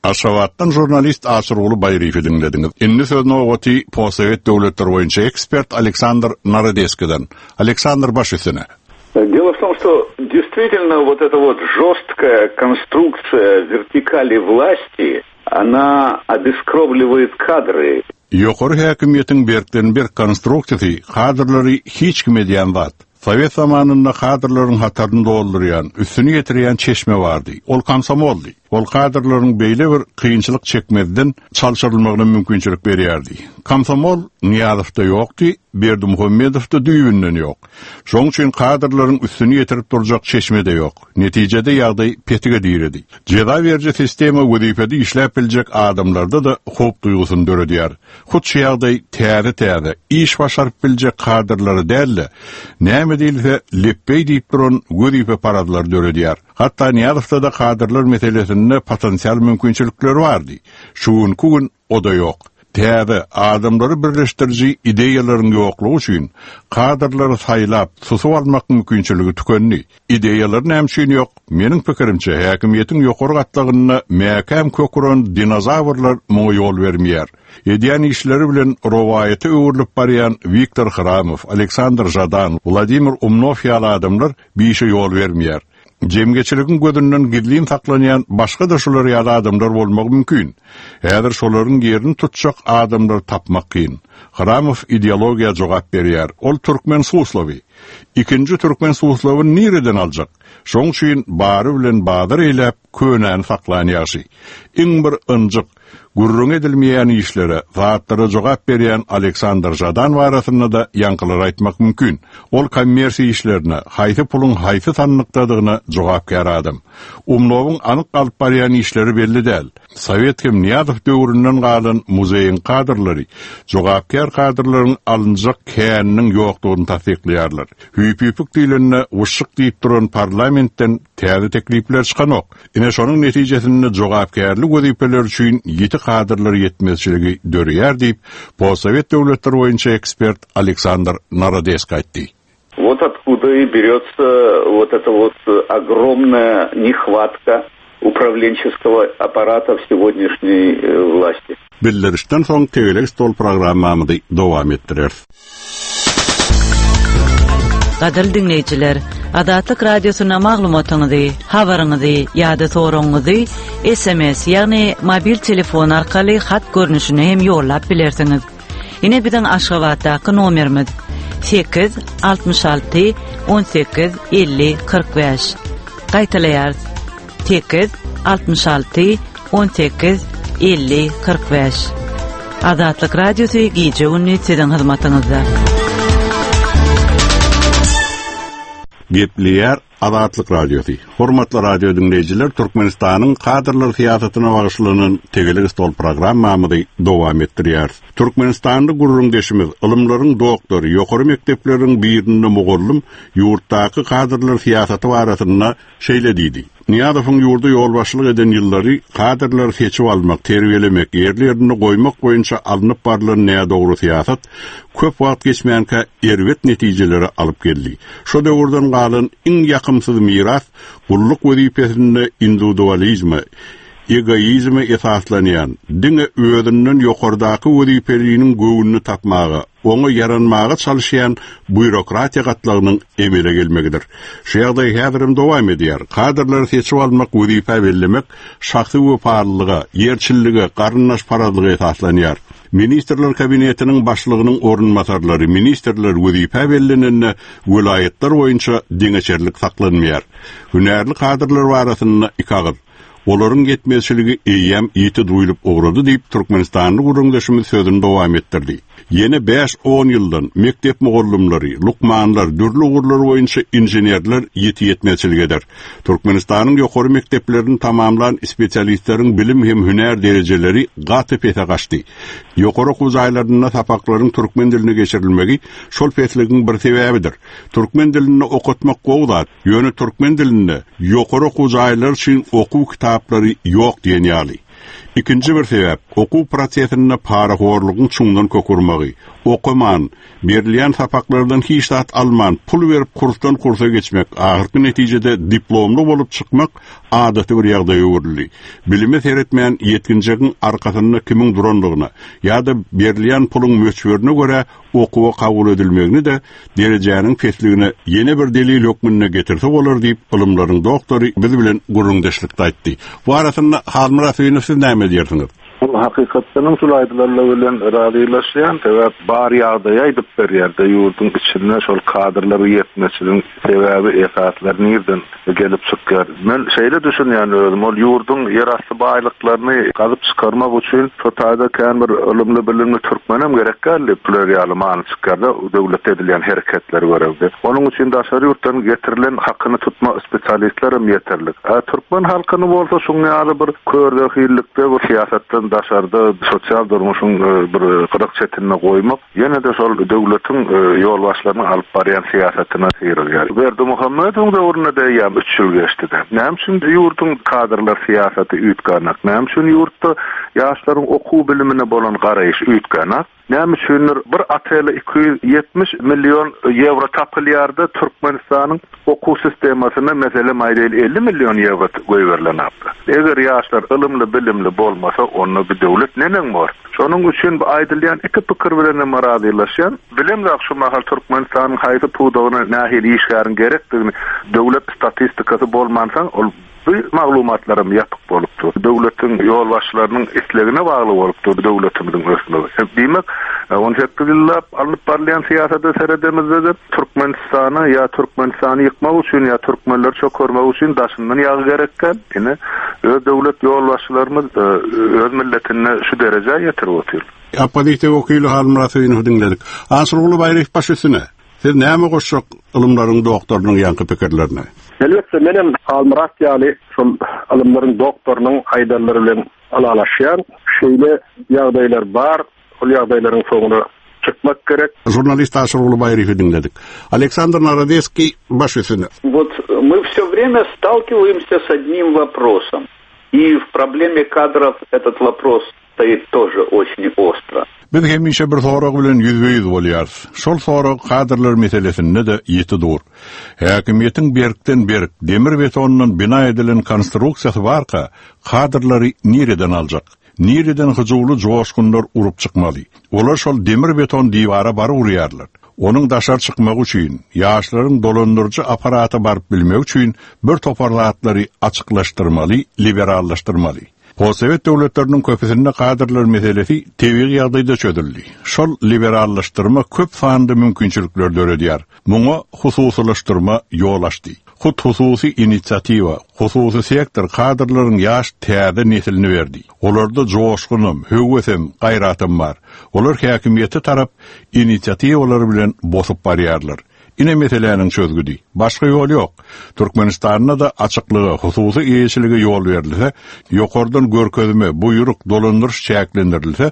Aşgabatdan jurnalist Asıroglu Bayrifi dinlediniz. Inni sözüne ogoti Posovet Döwletleri boýunça ekspert Александр Narodeskiden. Александр, baş üstüne. Дело в том, что действительно вот эта вот жесткая конструкция вертикали власти, она обескровливает кадры. Ýokary häkimiýetiň berkden bir konstruktiýy kadrlary hiç kime diýen zat. Sovet zamanında kadrlaryň hataryny doldurýan, üstüni getirýän çeşme bardy. Ol komsomoldy. Ol kadrlaryň beýle bir kynçylyk çekmezden çalşyrylmagyna mümkinçilik berýärdi. Komsomol Niyazowda ýokdy, Berdimuhammedowda düýünden ýok. Şoň üçin kadrlaryň üstüni getirip durjak çeşme de ýok. Netijede ýagdaý petiге diýredi. Jeda berje sistema wezipede işläp biljek adamlarda da hop duýgusyny döredýär. Hutçy ýagdaý täze iş başaryp biljek kadrlary dälle. Näme diýilse leppey diýip duran wezipe paradlar döredýär. Hatta Niyazowda da kadrlar meselesinde potensial mümkinçilikler bardy. Şuň kugun o da ýok. Täze adamlary birleşdiriji ideýalaryň ýoklugy üçin kadrlary saýlap susup almak mümkinçiligi tükenni. Ideýalar näme ýok? Meniň pikirimçe häkimiýetiň ýokary gatlagyna mäkäm köküren dinozawrlar muňa ýol bermeýär. Edýän işleri bilen rowayaty öwürlüp barýan Viktor Khramov, Aleksandr Jadan, Vladimir Umnov ýaly adamlar biýişe ýol bermeýär. Jemgeçiligiň gözünden gizlin saklanýan başga da şolar ýaly adamlar bolmagy mümkin. Häzir şolaryň ýerini tutjak adamlar tapmak kyn. Khramov ideologiýa jogap berýär. Ol türkmen suslowy. Ikinji türkmen suslowy nireden aljak? Şoň üçin bary bilen badyr eýläp könäni saklanýarsy. Iň bir ınjyk gurrun edilmeýän işlere zatlara jogap berýän Aleksandr Jadan warasyna da ýankylar aýtmak mümkin. Ol kommersiýa işlerine, haýsy pulun haýsy tanlykdadygyna jogapkar adam. Umnowyň anyk galyp barýan işleri belli däl. Sovet hem Niyazow döwründen galan muzeýin kadrlary, jogapkar kadrlaryň alınjak käniniň ýokdugyny tasdiklýarlar. Hüýpüpük diýilende uşyk diýip duran parlamentden täze teklipler çykanok. Ine şonuň netijesinde jogapkarlyk wezipeler üçin ýeti kadrlar yetmezçiligi dörýär diýip Posovet Döwletleri boýunça ekspert Александр Narodesk aýtdy. Вот откуда и берется вот эта вот огромная нехватка управленческого аппарата в сегодняшней власти. Bildirişden soň Tegelik stol programmamyzy dowam etdirer. Gadal dinleyijiler, Adatlyk radiosyna maglumatyňyzy, habaryňyzy ýa-da soragyňyzy SMS ýagny mobil telefon arkaly hat görnüşine hem ýollap bilersiňiz. Ine biziň Aşgabatdaky nomerimiz 8 66 18 50 45. Gaýtalaýarys 8 66 18 50 45. Adatlyk radiosy gije günni siziň hyzmatyňyzda. Gepliyar Adatlyk radiosu. Hormatly radio dinleyijiler, Türkmenistanyň kadrlar siýasatyna bagyşlanan Tegelik stol programmamyzy dowam etdirýär. Türkmenistanda gurrun deşimiz ilmlaryň doktory, ýokary mektepleriň birinde mugallim ýurtdaky kadrlar siýasaty barasyna şeýle diýdi. Niyazowyň ýurda ýolbaşlyk eden ýyllary kadrlar seçip almak, terbiyelemek, ýerlerini goýmak boýunça alınıp barılan näme dogry siýasat köp wagt geçmeýänkä erwet netijeleri alyp geldi. Şo döwürden galan iň ýakymsyz miras gulluk wezipesinde individualizmi, egoizmi esaslanýan, diňe özünden ýokardaky wezipeliniň göwünni tapmagy, onu yaranmaga çalışýan bürokratiýa gatlagynyň emele gelmegidir. Şu ýagdaý häzirim dowam edýär. Kadrlary seçip almak, wezipe bellemek, şahsy weparlylyga, ýerçilligi, garynnaş paradlygy esaslanýar. Ministrler kabinetiniň başlygynyň orunmasarlary, ministrler wezipe bellenende vilayetler boýunça diňeçerlik saklanmaýar. Hünärli kadrlar barasyna ikagyr. Olaryň yetmezçiligi eýem ýeti duýulyp ogrady diýip Türkmenistanyň gurrundaşymyz sözüni dowam etdirdi. Yeni 5-10 ýyldan mektep mugallimleri, lukmanlar, dürli ugurlar boýunça inženerler ýeti yetmezçilik eder. Türkmenistanyň ýokary mekteplerini tamamlayan spesialistleriň bilim hem hünär derejeleri gaty pete gaçdy. Ýokary okuw jaýlaryna sapaklaryň türkmen diline geçirilmegi şol petligiň bir sebäbidir. Türkmen dilini okutmak gowdat, ýöne türkmen dilinde ýokary okuw jaýlary üçin okuw kitaplary ýok diýen ýaly. İkinci bir sebep, oku prosesine paraxorluğun çuňdan kökürmegi. Okuman, berilýän sapaklardan hiç tat alman, pul berip kursdan kursa geçmek, ahirki netijede diplomlu bolup çykmak adaty bir ýagdaý öwrüli. Bilimi seretmeýän yetkinjigin arkasyna kimiň duranlygyna ýa-da berilýän pulun möçberine görä okuwa kabul edilmegini de derejäniň fesligine ýene bir delil hökmüne getirse bolar diýip ilmlaryň doktory biz bilen gurrundaşlykda aýtdy. Bu arasynda Halmira Süýnüw siz näme diýersiňiz? Hakykatdan sulaydylarla bilen radylaşýan sebäp bar ýagdaýa aýdyp berýärde ýurdun içinde şol kadrlar ýetmesiniň sebäbi esaslar nerden gelip çykýar. Men şeýle düşünýän özüm, ol ýurdun ýerasty baýlyklaryny gazyp çykarmak üçin totaýda kän bir ölümli bilimli türkmenem gerekli plurial many çykarda döwlet edilýän hereketler görevdi. Onuň üçin daşary ýurtdan getirilen hakyny tutma spesialistlerim ýeterlik. Türkmen halkyny bolsa şuňa bir körgähillikde bir siýasatdan daşarda sosial durmuşun bir qırıq çetinine koymak, yine de sol devletin yol başlarını alıp barayan siyasetine seyirler. Berdi Muhammed'in de oruna deyəm 3 yıl geçti de. Nämşin yurdun kadrlar siyaseti üytganak, nämşin yurtta yaşların oku bilimine bolan garayış üytganak, nämşinler bir atayla 270 milyon euro tapılyarda Türkmenistan'ın oku sistemasına mesela maydayla 50 milyon euro koyverlenaptı. Eger yaşlar ılımlı bilimli bolmasa onu bir devlet nenen var. Şonun üçin aýdylýan iki pikir bilen maradylaşýan, bilemdik şu mahal Türkmenistanyň haýsy puwdagyna nähili işgärin gerekdigini döwlet statistikasy bolmansaň ol bu maglumatlarym ýatyk bolupdy. Döwletiň ýol başlarynyň islegine bagly bolupdy döwletimiziň ösmegi. Demek 18 ýyllap alyp barlayan siýasata seredemizde Türkmenistany ýa Türkmenistany ýykmak üçin ýa türkmenler çökermek üçin daşyndan ýagy gerekken, ine öz döwlet ýol başlarymyz öz milletine şu derejä ýetirip otyr. Apadykda okyly Halmira Süýnüw dinledik. Ansyrguly baýryk başysyna. Siz näme goşak ilmlaryň doktorynyň ýanky pikirlerine? Elbette menem Halmira ýaly şol ilmlaryň doktorynyň aýdallary bilen alalaşýan şeýle ýagdaýlar bar. Ol ýagdaýlaryň soňuna çykmak gerek. Журналист Ашыргулы Байрифи dinledik. Александр Народецкий başysyny. Вот мы все время сталкиваемся с одним вопросом. И в проблеме кадров этот вопрос стоит тоже очень остро. Biz hemişe bir sorag bilen ýüzbeýüz bolýarys. Şol sorag kadrlar meselesinde de ýeti dur. Häkimiýetiň berkden berk demir betonundan bina edilen konstruksiýasy barka kadrlary nereden aljak? Nereden hyjywly joşgunlar urup çykmaly? Olar şol demir beton diwara bar urýarlar. Onun daşar çykmak üçin, ýaşlaryň dolandyrjy aparaty baryp bilmek üçin bir toparlatlary açyklaşdyrmaly, liberallaşdyrmaly. Sovet döwletleriniň köpüsinde kadrlar meselesi tebiği ýagdaýda çödüldi. Şol liberallaşdyrma köp sandy mümkinçilikler döredýär. Muňa hususylaşdyrma ýol açdy. Hususy inisiatiwa, hususy sektor kadrlaryň ýaş täze nesilini berdi. Olarda joşgunum, höwesem, gaýratym bar. Olar häkimiýeti tarap inisiatiwalary bilen bosup barýarlar. Ine meseleniň çözgüdi. Başga ýol ýok. Türkmenistanyna da açyklygy, hususy eýeçiligi ýol berilse, ýokardan görkezme, buýruk, dolandyrş çäklendirilse,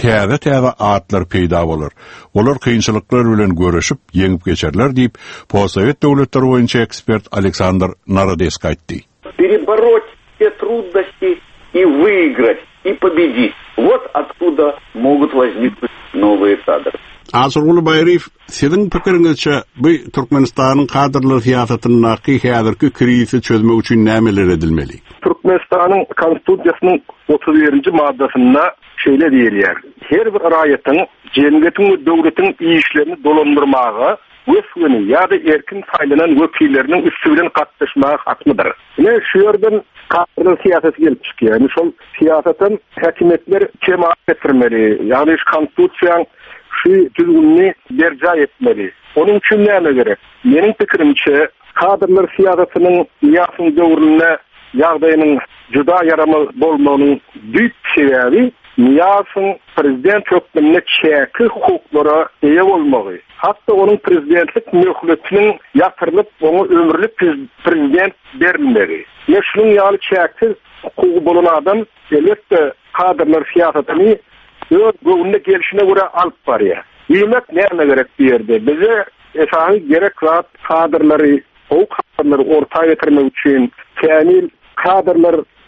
täze atlar peýda bolar. Olar kynçylyklar bilen görüşip, ýeňip geçerler diýip, Sovet döwletleri boýunça ekspert Александр Народецкий aýtdy. Перебороть все трудности и выиграть, и победить. Вот откуда могут возникнуть новые кадры. Asırgulu Bayrif, sizin pikiriňizçe bu Türkmenistanyň kadrlar siýasatynyň häzirki krizisi çözmek üçin nämeler edilmeli? Türkmenistanyň konstitusiýasynyň 31-nji maddasynda şeýle diýilýär. Her bir raýatyň jemgyýetiň we döwletiň işlerini dolandyrmagy ösgüni ýa-da erkin saýlanan wekilleriniň üstü bilen gatnaşmagy haklydyr. Ine şu ýerden kadrlar siýasaty gelip çykýar. Yani şol siýasatyn häkimetler kemaat etdirmeli. Ýani şu konstitusiýaň şu düzgünni berja etmeli. Onun için näme gerek? Menin pikirimçe kadrlar siýasatynyň ýaşyň döwrüne ýagdaýynyň juda ýaramy bolmagynyň büyük sebäbi ýaşyň prezident hökmüne çäki hukuklara eýe bolmagy. Hatda onun prezidentlik möhletiniň ýatyrylyp oňa ömürlik prezident berilmeli. Ýaşyň ýaly çäki hukuky bolan adam elbetde kadrlar siýasatyny öz göwünde gelişine göre alıp barýar. Ýemek näme gerek diýerde? Bize esasy gerek zat kadrlary, o kadrlary ortaýa getirmek üçin, kämil kadrlar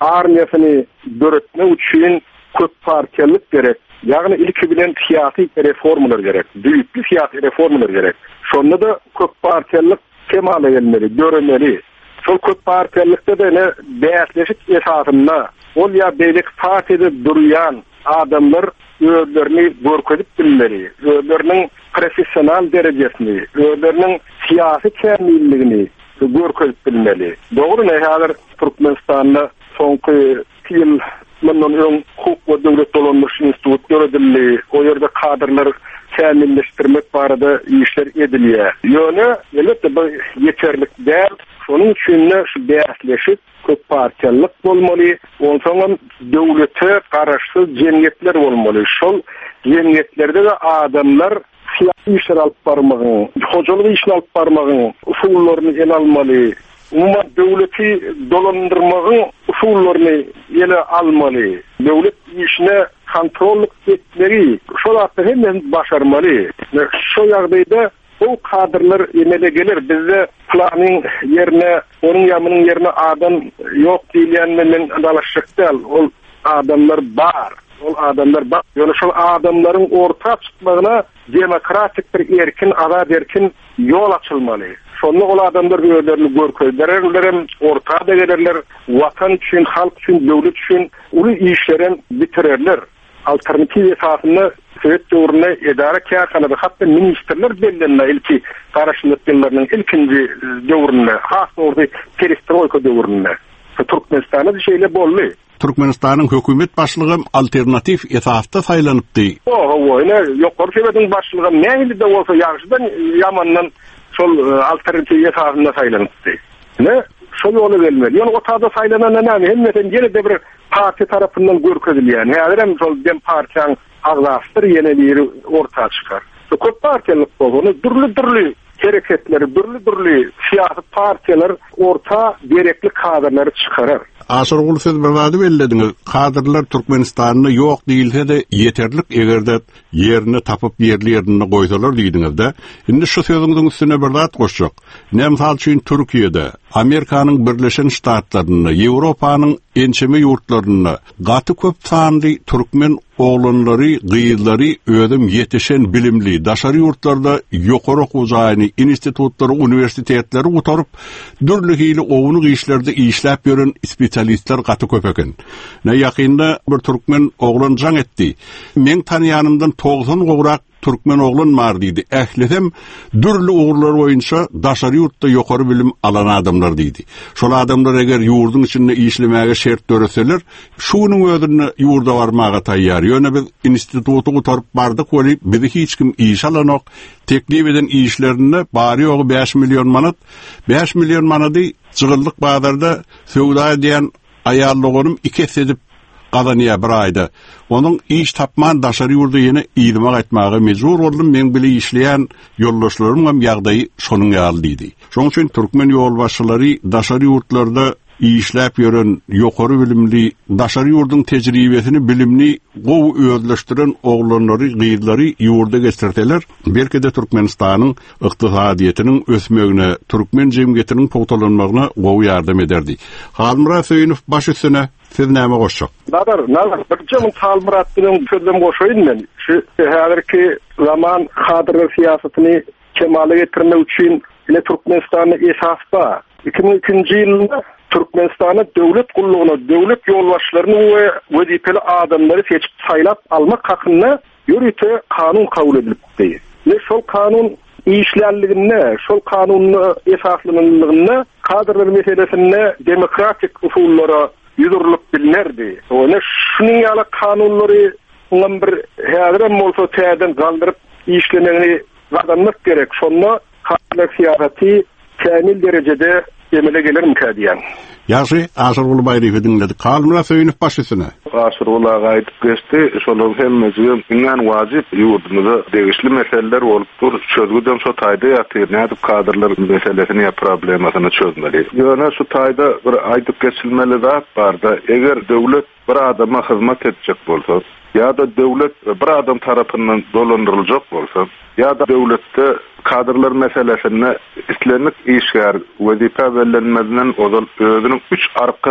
armiýasyny döretmek üçin köp partiýalyk gerek. Ýagny ilki bilen syýasy reformalar gerek. Büýükli syýasy reformalar gerek. Şonda da köp partiýalyk kemale gelmeli, görmeli. Şol köp partiýalykda da ne bäsleşik esasynda ol ýa beýlik partiýede durýan adamlar özlerini görkezip bilmeli. Özleriniň professional derejesini, özleriniň syýasy kämilligini görkezip bilmeli. Dogry ne häzir Türkmenistanda soňky ýyl Bundan öň hukuk we döwlet dolanmış institut göredildi. O ýerde kadrlar kämilleşdirmek barada işler edilýär. Ýöne elbetde bu ýeterlik däl. Şonuň üçin şu bäsleşik köp partiýalyk bolmaly. Onsoň döwlete garaşsyz jemgyýetler bolmaly. Şol jemgyýetlerde de adamlar syýasy işler alyp barmagyň, hojalyk işler alyp barmagyň usullaryny ele almaly. Umma döwleti dolandyrmagyň usullaryny ele almaly. Döwlet işine kontrol etmeli. Şol arka hemmen başarmaly. Şu ýagdaýda o kadrlar emele gelir. Bizde planyň yerine, onun ýamynyň yerine adam ýok diýilýän dalaşykda ol adamlar bar. Ol adamlar bar. Ýöne şol adamlaryň orta çykmagyna demokratik bir erkin, azad erkin ýol açylmaly. Şonu ol adamlar özlerini görkezlerler, ortada gelirler, watan üçin, halk üçin, döwlet üçin uly işlerini bitirerler. Alternativ esasında Söwet döwrüne edara käsanaby hatda ministerler bellenme ilki garaşlyklarynyň ilkinji döwrüne, has ordy perestroika döwrüne. Türkmenistanda şeýle boldy. Türkmenistanyň hökümet başlygy alternativ esasda saýlanypdy. Ine ýokary sebäbiň başlygy nähili de bolsa ýagşydan ýamandan şol alternativ esasynda saýlanypdy. Ne? Şol ýoly gelmeli. Ýöne otada saýlanan näme? Hemmeten ýerde bir parti tarapyndan görkezilýän. Häzirem şol dem partiýaň agzaşdyr ýene ortaga çykar. Köp partiýalyk bolany türlü hereketleri, türlü syýasy partiýalar orta gerekli kadrlary çykarar. Aşırgul söz berwady bellediňiz. Kadrlar Türkmenistanyny ýok diýilse de ýeterlik egerde ýerini tapyp ýerlerini goýsalar diýdiňizde. Indi şu sözüňiziň üstüne bir zat goşjak. Nämsal üçin Türkiýede, Amerikanyň Birleşen Ştatlaryny, Ýewropanyň ençeme ýurtlaryny gaty köp sanly türkmen oğlanları, gyýyzlary ödüm ýetişen bilimli daşary ýurtlarda ýokary okuwjyny, institutlary, universitetleri gutaryp dürli hili owunyk işlerde işläp ýören spesialistler gaty köp eken. Ne ýakynda bir türkmen oglan jaň etdi. Men tanýanymdan 90 gowrak türkmen oglan bar diýdi. Ählesem dürli ugurlar boýunça daşary ýurtda ýokary bilim alan adamlar diýdi. Şol adamlar eger ýurduň içinde işlemäge şert döreseler, şunyň özüne ýurda barmaga taýýar. Ýöne biz institutu gutaryp bardyk we bizi hiç kim iş alanok, teklip eden işlerini bari ýogy 5 milyon manat. 5 milyon manady çygyllyk bazarda söwda edýän aýallygym 2 sedip gazanýa bir aýda. Onuň iş tapman daşary ýurda ýene ýylymak etmäge mejbur boldum. Men bile işleýän ýoldaşlarym hem ýagdaýy şonuň ýaly diýdi. Şonuň üçin türkmen ýolbaşçylary daşary ýurtlarda işläp ýören ýokary bilimli daşary ýurduň tejribesini bilimli gowy özleşdiren oglanlary, gyýyzlary ýurda geçirseler, belki de Türkmenistanyň ykdysadyetiniň ösmegine, türkmen jemgyýetiniň pogtalanmagyna gowy ýardam ederdi. Halmira Söýünüf baş üstüne siz näme goşjak? Nazar, birçe Halmiratynyň sözüne goşaýyn men. Şu häzirki zaman kadr siýasatyny kemale getirmek üçin ine Türkmenistanyň esasda 2002-nji ýylda Türkmenistanyň döwlet gullugyna, döwlet ýolbaşçylaryny we wezipeli adamlary seçip saýlap almak hakyna ýürüte kanun kabul edilipdi. Ne şol kanun işlerligine, şol kanunny esaslanmagyna, kadrlar meselesine demokratik usullara ýüzürlük bilinirdi. Onu şunyň ýaly kanunlary oňam bir häzirem bolsa täzeden galdyryp işlemegini gadanmak gerek. Şonda kadrlar syýasaty kämil derejede emele gelir diýen. Ýaşy Aşyrgul Baýrywy dinledik. Halmira Söýünüf baş üstüne. Aşyrgul gaýdyp geçdi. Şonuň hemmesi iňen wajyp ýurdumyzda degişli meseleler bolup dur. Çözgüden şu taýda ýatyr. Nädip kadrlar meselesini problemasyny çözmeli. Ýöne şu taýda bir aýdyp geçilmeli zat barda. Eger döwlet bir adama hyzmat etjek bolsa, ýa-da döwlet bir adam tarapyndan dolandyryljak bolsa, ýa-da döwletde kadrlar meselesine islenip işgär wezipe bellenmezden ozal özüniň 3 arky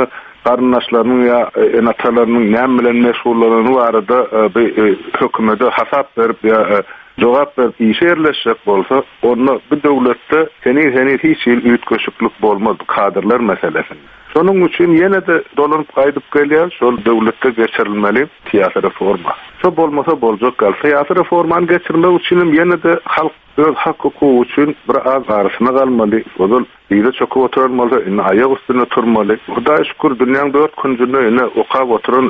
garyndaşlarynyň ya enatalarının näme bilen meşgullanyny barada hökümete hasap berip ya jogap berip işe yerleşik bolsa, onu bu döwletde seni hiç üýtgeşiklik bolmaz kadrlar meselesi. Şonun üçin ýene de dolanyp gaýdyp gelýär, şol döwletde geçirilmeli siyasi reforma. Şo bolmasa boljak gal. Siyasi reformany geçirmek üçin ýene de halk öz hak hukuky üçin bir az arasına galmaly. Ol ýa-da çok oturmaly, ine aýak üstüne turmaly. Hudaý şükür dünýäň 4 günjünde ine okap oturan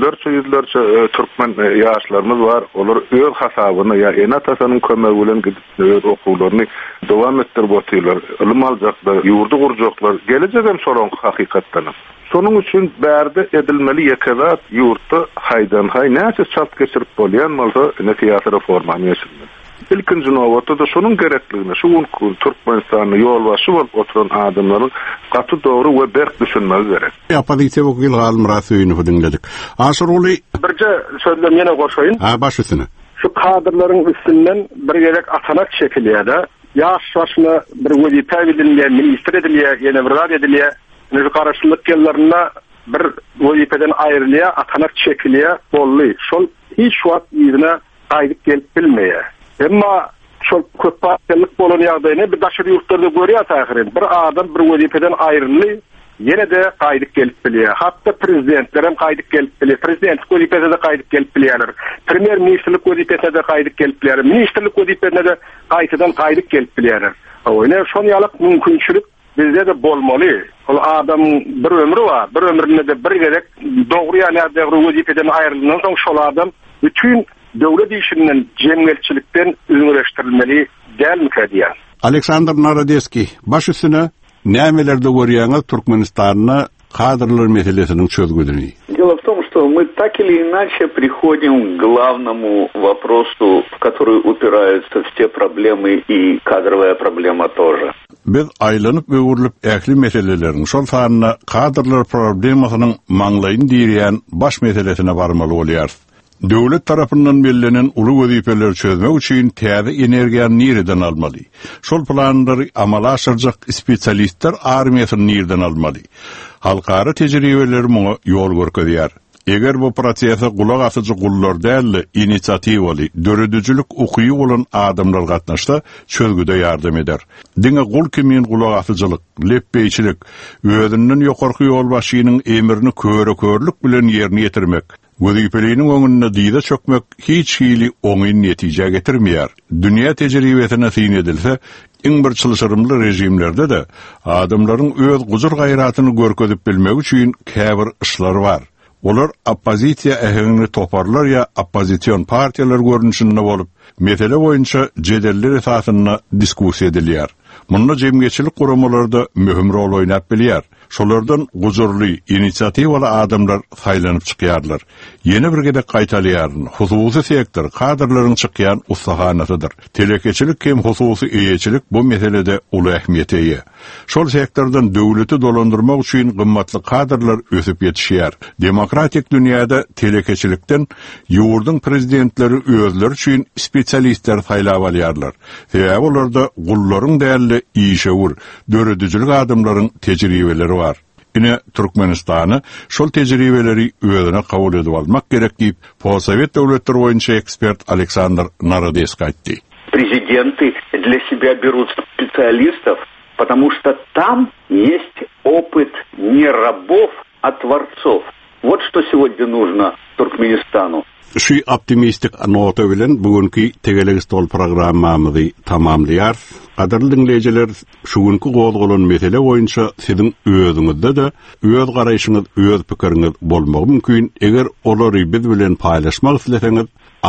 ýyllarça türkmen ýaşlarymyz bar. Olar öz hasabyna ýa enatasynyň kömegi bilen gidip öz okuwlaryny dowam etdirip oturýarlar. Ilim aljaklar, ýurdu gurjaklar. Gelecek hem soraňky hakykatdan. Sonun üçin bärde edilmeli ýekezat ýurtda haýdan haý näçe çalt geçirip bolýan bolsa ine siyasi reforma meselesi. İlkinci nowatda da şonun gerekligini, şu Türkmenistanyň ýolbaşy bolup oturan adamlaryň gaty dogry we berk düşünmeli gerek. Opozisiýa wekili Galim Rasyýowy dinledik. Aşyruly birje sözlem ýene gorşaýyn. Baş üstüne. Şu kadrlaryň üstünden bir gerek atanak şekilde ýaş başyna bir wezipe edilýär, ministr edilýär, ýene bir rad edilýär. Ne garaşlyk ýerlerine bir wezipeden aýrylýar, atanak şekilde bolly. Şol hiç wagt ýerine gaýdyp gelip bilmeýär. Emma şol köp partiýalyk bolan ýagdaýyny bir daşary ýurtlarda görýär taýyrin. Bir adam bir wezipeden aýryly, ýene de gaýdyp gelip bilýär. Hatda prezidentler hem gaýdyp gelip bilýär. Prezidentlik wezipesine de gaýdyp gelip bilýärler. Premier ministrlik wezipesine de gaýdyp gelip bilýärler. Ministrlik wezipesine de gaýtadan gaýdyp gelip bilýärler. Oýna şol ýalyk mümkinçilik bizde de bolmaly. Ol adam bir ömrü var. Bir ömründe de bir gerek dogry ýa-da wezipeden aýrylýandan soň şol adam bütün döwlet işinden jemgyýetçilikden üzüňleşdirilmeli dälmi diýär. Aleksandr Narodeski, baş üstüne nämelerde görýäňiz Türkmenistanyň kadrlar meselesiniň çözgüdüni? Дело в том, что мы так или иначе приходим к главному вопросу, в который упираются все проблемы и кадровая проблема тоже. Biz aýlanyp öwürlüp ähli meselelerini şol sanyna kadrlar problemasynyň maňlaýyn diýýän baş meselesine barmaly bolýar. Döwlet tarapyndan belirlenen uly wezipeleri çözmek üçin täze energiýany nireden almaly. Şol planlary amala aşyrjak spesialistler armiýasyny nireden almaly. Halkara tejribeleri muňa ýol görkezýär. Eger bu prosesde gulak asyjy gullar däl, inisiatiwaly, döredüjülük okuýy bolan adamlar gatnaşsa çözgüde ýardam eder. Diňe gul kimin gulak asyjylyk, leppeýçilik, özünden ýokarky ýolbaşynyň emirini körlük bilen ýerine ýetirmek, wezipeliniň öňünde diýde çökmek hiç hili oňy netije getirmeýär. Dünýä tejribesine syn edilse, iň bir çylşyrymly rejimlerde de adamlaryň öz guzur gaýratyny görkezip bilmek üçin käbir işler bar. Olar opozisiýa ähligini toparlar ya opozisiýon partiýalar görnüşinde bolup, mesele boýunça jedeller esasyna diskussiýa edilýär. Munda jemgyýetçilik guramalarda möhüm rol oýnap bilýär. Şolardan guzurly, inisiatiwaly adamlar saýlanyp çykýarlar. Ýene bir gedek gaýtalýar. Hususy sektor kadrlaryň çykýan ustahanasydyr. Telekeçilik hem hususy eýeçilik bu meselede uly ähmiýet eýe. Şol sektordan döwleti dolandyrmak üçin gymmatly kadrlar ösüp ýetişýär. Demokratik dünýäde telekeçilikden ýurdun prezidentleri özleri üçin spesialistler saýlap alýarlar. Sebäbi olarda gullaryň däli işewur, döredüjülük adamlaryň tejribeleri var. Ine Türkmenistany şol tejribeleri özüne kabul edip almak gerek diýip, Posowet döwletleri boýunça ekspert Aleksandr Narodeski aýtdy. Президенты для себя берут специалистов, потому что там есть опыт не рабов, а творцов. Вот что сегодня нужно Туркменистану. Şu optimistik nota bilen bugünkü Tegeleg Stol programmamyzy tamamlaýar. Gaderli dinleyijiler, şu günkü gozgolan mesele boýunça siziň özüňizde de öz garaýşyňyz, öz pikiriňiz bolmagy mümkin. Eger olary biz bilen paýlaşmak isleseňiz,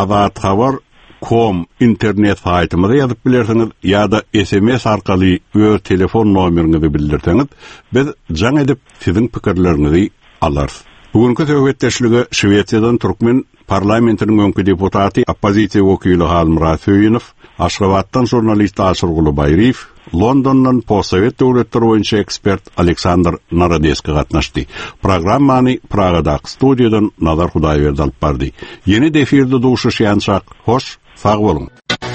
azatxabar.com internet saýtymyza ýazyp bilersiňiz ýa-da SMS arkaly öz telefon nomeriňizi bildirseňiz, biz jaň edip siziň pikirleriňizi alarys. Bugünkü söhbetdeşligi Şweýçardan Türkmen parlamentiniň öňkü deputaty, opozisiýa wekili Galim Rasyýow, Aşgabatdan jurnalist Aşyrguly Baýriýew, Londondan Posowet döwletleri boýunça ekspert Aleksandr Narodeski gatnaşdy. Programmany Pragadaky studiýadan Nazar Hudaýberdi alyp bardy. Ýeni efirde duşuşýançak, hoş, sag bolun.